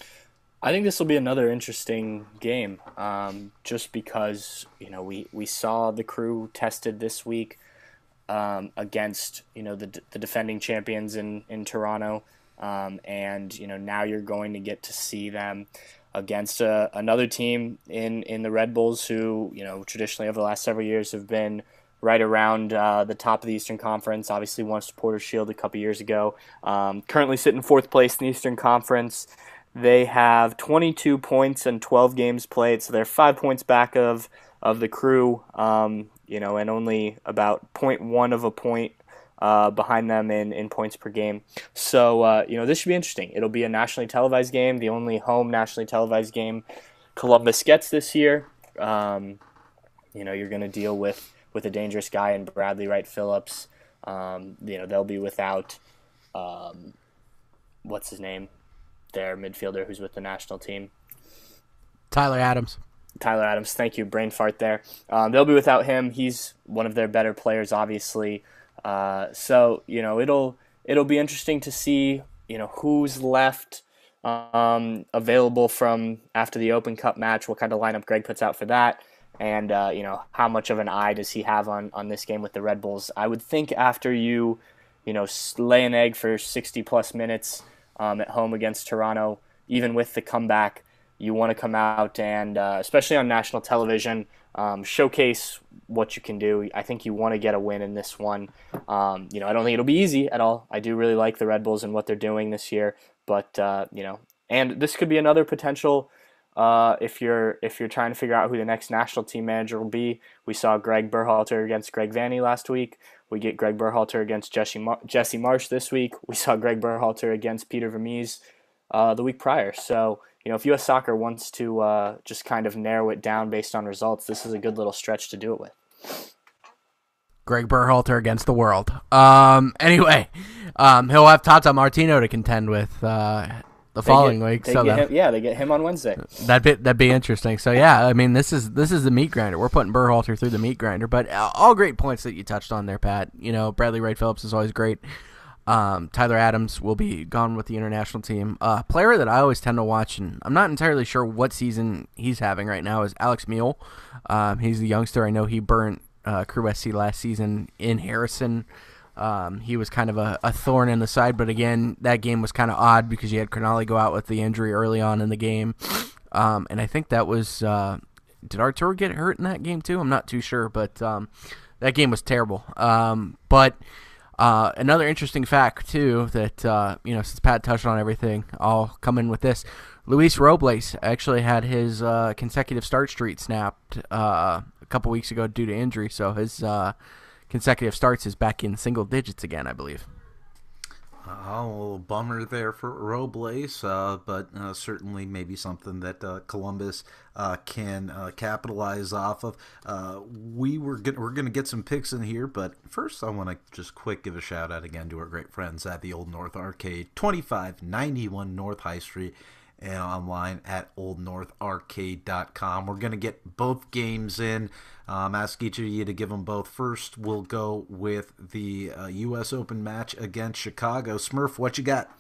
I think this will be another interesting game, um, just because you know we, we saw the Crew tested this week um, against you know the the defending champions in in Toronto, um, and you know now you're going to get to see them against a, another team in, in the Red Bulls who you know traditionally over the last several years have been right around uh, the top of the Eastern Conference. Obviously won a Supporters Shield a couple years ago. Um, currently sitting fourth place in the Eastern Conference. They have twenty-two points and twelve games played, so they're five points back of of the Crew, um, you know, and only about zero point one of a point uh, behind them in, in points per game. So, uh, you know, this should be interesting. It'll be a nationally televised game, the only home nationally televised game Columbus gets this year. Um, you know, you're going to deal with, with a dangerous guy in Bradley Wright Phillips. Um, you know, they'll be without, um, what's his name? Their midfielder who's with the national team. Tyler Adams. Tyler Adams, thank you. Brain fart there. Um, they'll be without him. He's one of their better players, obviously. Uh, so, you know, it'll it'll be interesting to see, you know, who's left um, available from after the Open Cup match, what kind of lineup Greg puts out for that, and, uh, you know, how much of an eye does he have on, on this game with the Red Bulls. I would think after you, you know, lay an egg for sixty-plus minutes, Um, at home against Toronto, even with the comeback, you want to come out and, uh, especially on national television, um, showcase what you can do. I think you want to get a win in this one. Um, you know, I don't think it'll be easy at all. I do really like the Red Bulls and what they're doing this year, but uh, you know, and this could be another potential. Uh, if you're if you're trying to figure out who the next national team manager will be, we saw Greg Berhalter against Greg Vanney last week. We get Greg Berhalter against Jesse, Mar- Jesse Marsh this week. We saw Greg Berhalter against Peter Vermees uh, the week prior. So, you know, if U S Soccer wants to uh, just kind of narrow it down based on results, this is a good little stretch to do it with. Greg Berhalter against the world. Um, anyway, um, he'll have Tata Martino to contend with uh, the They following get, week. They so get that, him, yeah, they get him on Wednesday. That'd be, that'd be interesting. So, yeah, I mean, this is this is the meat grinder. We're putting Berhalter through the meat grinder. But all great points that you touched on there, Pat. You know, Bradley Wright Phillips is always great. Um, Tyler Adams will be gone with the international team. A uh, player that I always tend to watch, and I'm not entirely sure what season he's having right now, is Alex Mule. Um, he's the youngster. I know he burnt uh, Crew S C last season in Harrison. Um, he was kind of a, a thorn in the side, but again, that game was kind of odd because you had Cronali go out with the injury early on in the game. Um, and I think that was, uh, did Artur get hurt in that game too? I'm not too sure, but um, that game was terrible. Um, but uh, another interesting fact too that, uh, you know, since Pat touched on everything, I'll come in with this. Luis Robles actually had his uh, consecutive start streak snapped uh, a couple weeks ago due to injury, so his uh, consecutive starts is back in single digits again, I believe. Oh, a little bummer there for Robles, uh, but uh, certainly maybe something that uh, Columbus uh, can uh, capitalize off of. Uh, we were get, we're going to get some picks in here, but first I want to just quick give a shout out again to our great friends at the Old North Arcade, twenty-five ninety-one North High Street, and online at old north arcade dot com. We're going to get both games in. Um, ask each of you to give them both. First, we'll go with the uh, U S Open match against Chicago. Smurf, what you got?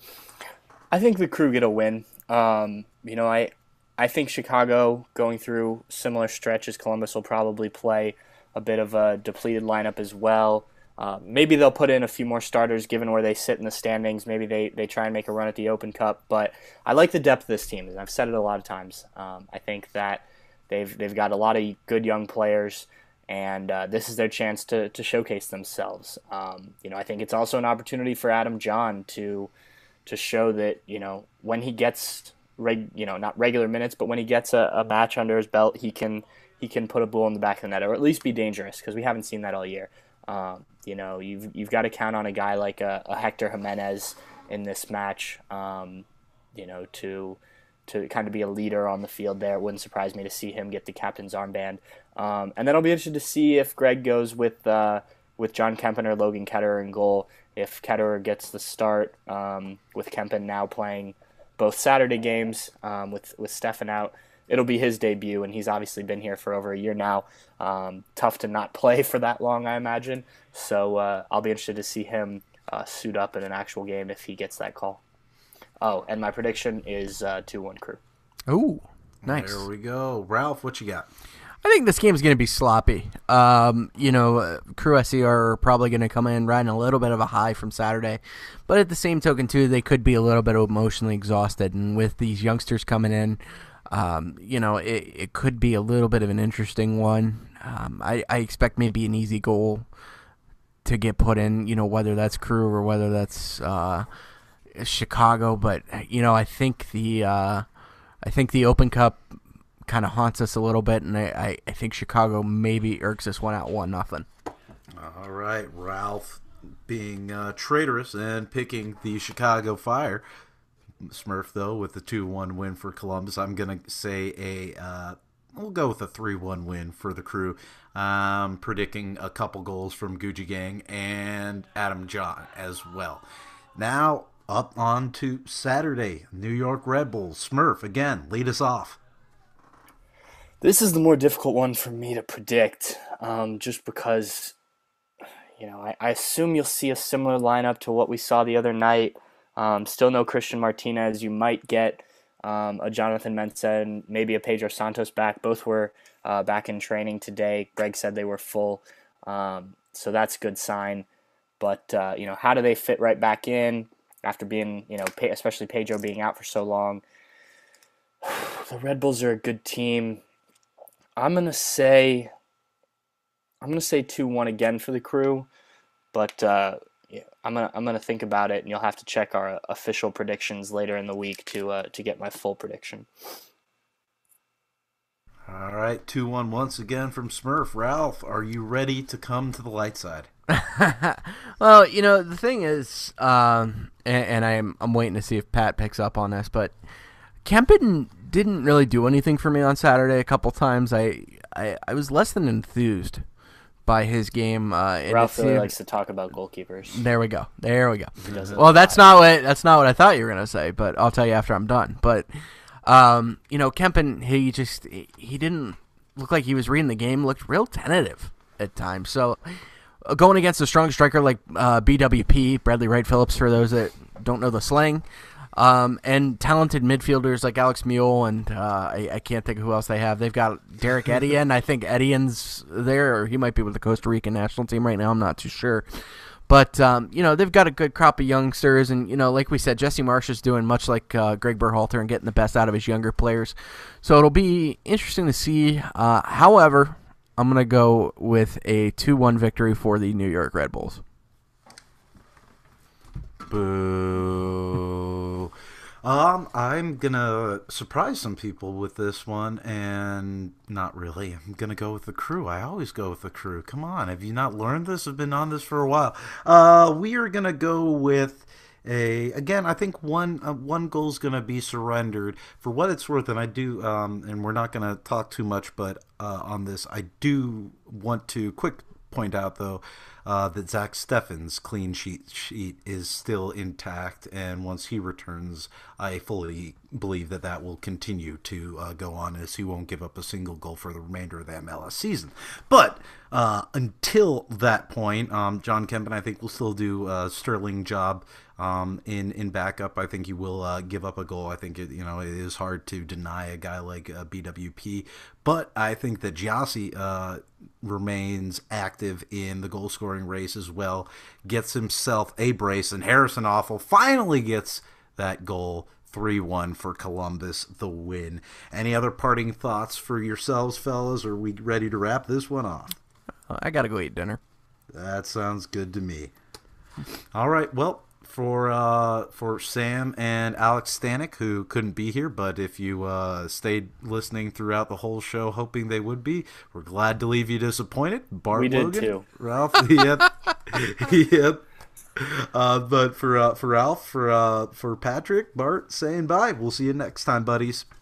I think the Crew get a win. Um, you know, I I think Chicago going through similar stretches. Columbus will probably play a bit of a depleted lineup as well. Uh, maybe they'll put in a few more starters given where they sit in the standings. Maybe they, they try and make a run at the Open Cup. But I like the depth of this team, and I've said it a lot of times. Um, I think that they've they've got a lot of good young players, and uh, this is their chance to to showcase themselves. Um, you know, I think it's also an opportunity for Adam John to to show that, you know, when he gets reg, you know not regular minutes, but when he gets a, a match under his belt, he can he can put a bull in the back of the net, or at least be dangerous, because we haven't seen that all year. Um, you know, you've you've got to count on a guy like a, a Hector Jimenez in this match. Um, you know, to to kind of be a leader on the field there. It wouldn't surprise me to see him get the captain's armband. Um, and then I'll be interested to see if Greg goes with uh, with John Kempen or Logan Ketterer in goal. If Ketterer gets the start, um, with Kempen now playing both Saturday games, um, with with Stefan out, it'll be his debut, and he's obviously been here for over a year now. Um, tough to not play for that long, I imagine. So uh, I'll be interested to see him uh, suit up in an actual game if he gets that call. Oh, and my prediction is uh, two one Crew. Ooh, nice. There we go. Ralph, what you got? I think this game's going to be sloppy. Um, you know, uh, Crew S C are probably going to come in riding a little bit of a high from Saturday. But at the same token, too, they could be a little bit emotionally exhausted. And with these youngsters coming in, um, you know, it, it could be a little bit of an interesting one. Um, I, I expect maybe an easy goal to get put in, you know, whether that's Crew or whether that's uh, Chicago. But, you know, I think the uh, I think the Open Cup kind of haunts us a little bit, and I, I think Chicago maybe irks us one out one nothing. All right, Ralph being uh, traitorous and picking the Chicago Fire. Smurf, though, with the two one win for Columbus. I'm going to say a, uh, we'll go with a three one win for the Crew. Um, predicting a couple goals from Gucci Gang and Adam John as well. Now, up on to Saturday, New York Red Bulls. Smurf, again, lead us off. This is the more difficult one for me to predict, um, just because, you know, I, I assume you'll see a similar lineup to what we saw the other night. Um, still no Christian Martinez. You might get um, a Jonathan Mensah and maybe a Pedro Santos back. Both were uh, back in training today. Greg said they were full, um, so that's a good sign. But, uh, you know, how do they fit right back in after being, you know, especially Pedro being out for so long? The Red Bulls are a good team. I'm gonna say, I'm gonna say two one again for the Crew, but uh, yeah, I'm gonna I'm gonna think about it, and you'll have to check our official predictions later in the week to uh, to get my full prediction. All right, two one once again from Smurf. Ralph, are you ready to come to the light side? Well, you know, the thing is, um, and, and I'm I'm waiting to see if Pat picks up on this, but Kempen didn't really do anything for me on Saturday. A couple times, I I, I was less than enthused by his game. Uh, and Ralph really seemed, likes to talk about goalkeepers. There we go. There we go. Well, that's not what that's not what I thought you were gonna say, but I'll tell you after I'm done. But um, you know, Kempen, he just he didn't look like he was reading the game. Looked real tentative at times. So uh, going against a strong striker like uh, B W P, Bradley Wright Phillips, for those that don't know the slang. Um, and talented midfielders like Alex Mule and uh, I, I can't think of who else they have. They've got Derek Etienne. I think Etienne's there, or he might be with the Costa Rican national team right now. I'm not too sure. But, um, you know, they've got a good crop of youngsters. And, you know, like we said, Jesse Marsh is doing much like uh, Greg Berhalter and getting the best out of his younger players. So it'll be interesting to see. Uh, however, I'm going to go with a two one victory for the New York Red Bulls. Boo. Um, I'm gonna surprise some people with this one, and not really. I'm gonna go with the Crew. I always go with the Crew. Come on, have you not learned this? I've been on this for a while. Uh, we are gonna go with a again, I think one uh, one goal is going to be surrendered for what it's worth, and I do, um, and we're not going to talk too much, but uh, on this, I do want to quick point out though uh, that Zach Steffen's clean sheet sheet is still intact, and once he returns, I fully believe that that will continue to uh, go on, as he won't give up a single goal for the remainder of the M L S season. But uh, until that point, um, John Kempen, I think, will still do a sterling job um, in in backup. I think he will uh, give up a goal. I think it, you know, it is hard to deny a guy like uh, B W P, but I think that Gyasi uh, remains active in the goal scoring race as well. Gets himself a brace, and Harrison Awful finally gets that goal. three one for Columbus, the win. Any other parting thoughts for yourselves, fellas? Or are we ready to wrap this one off? I gotta go eat dinner. That sounds good to me. All right, well, for uh, for Sam and Alex Stanek, who couldn't be here, but if you uh, stayed listening throughout the whole show, hoping they would be, we're glad to leave you disappointed. Bart we did Logan, too. Ralph, yep, yep. Uh, but for uh, for Ralph, for uh, for Patrick, Bart, saying bye. We'll see you next time, buddies.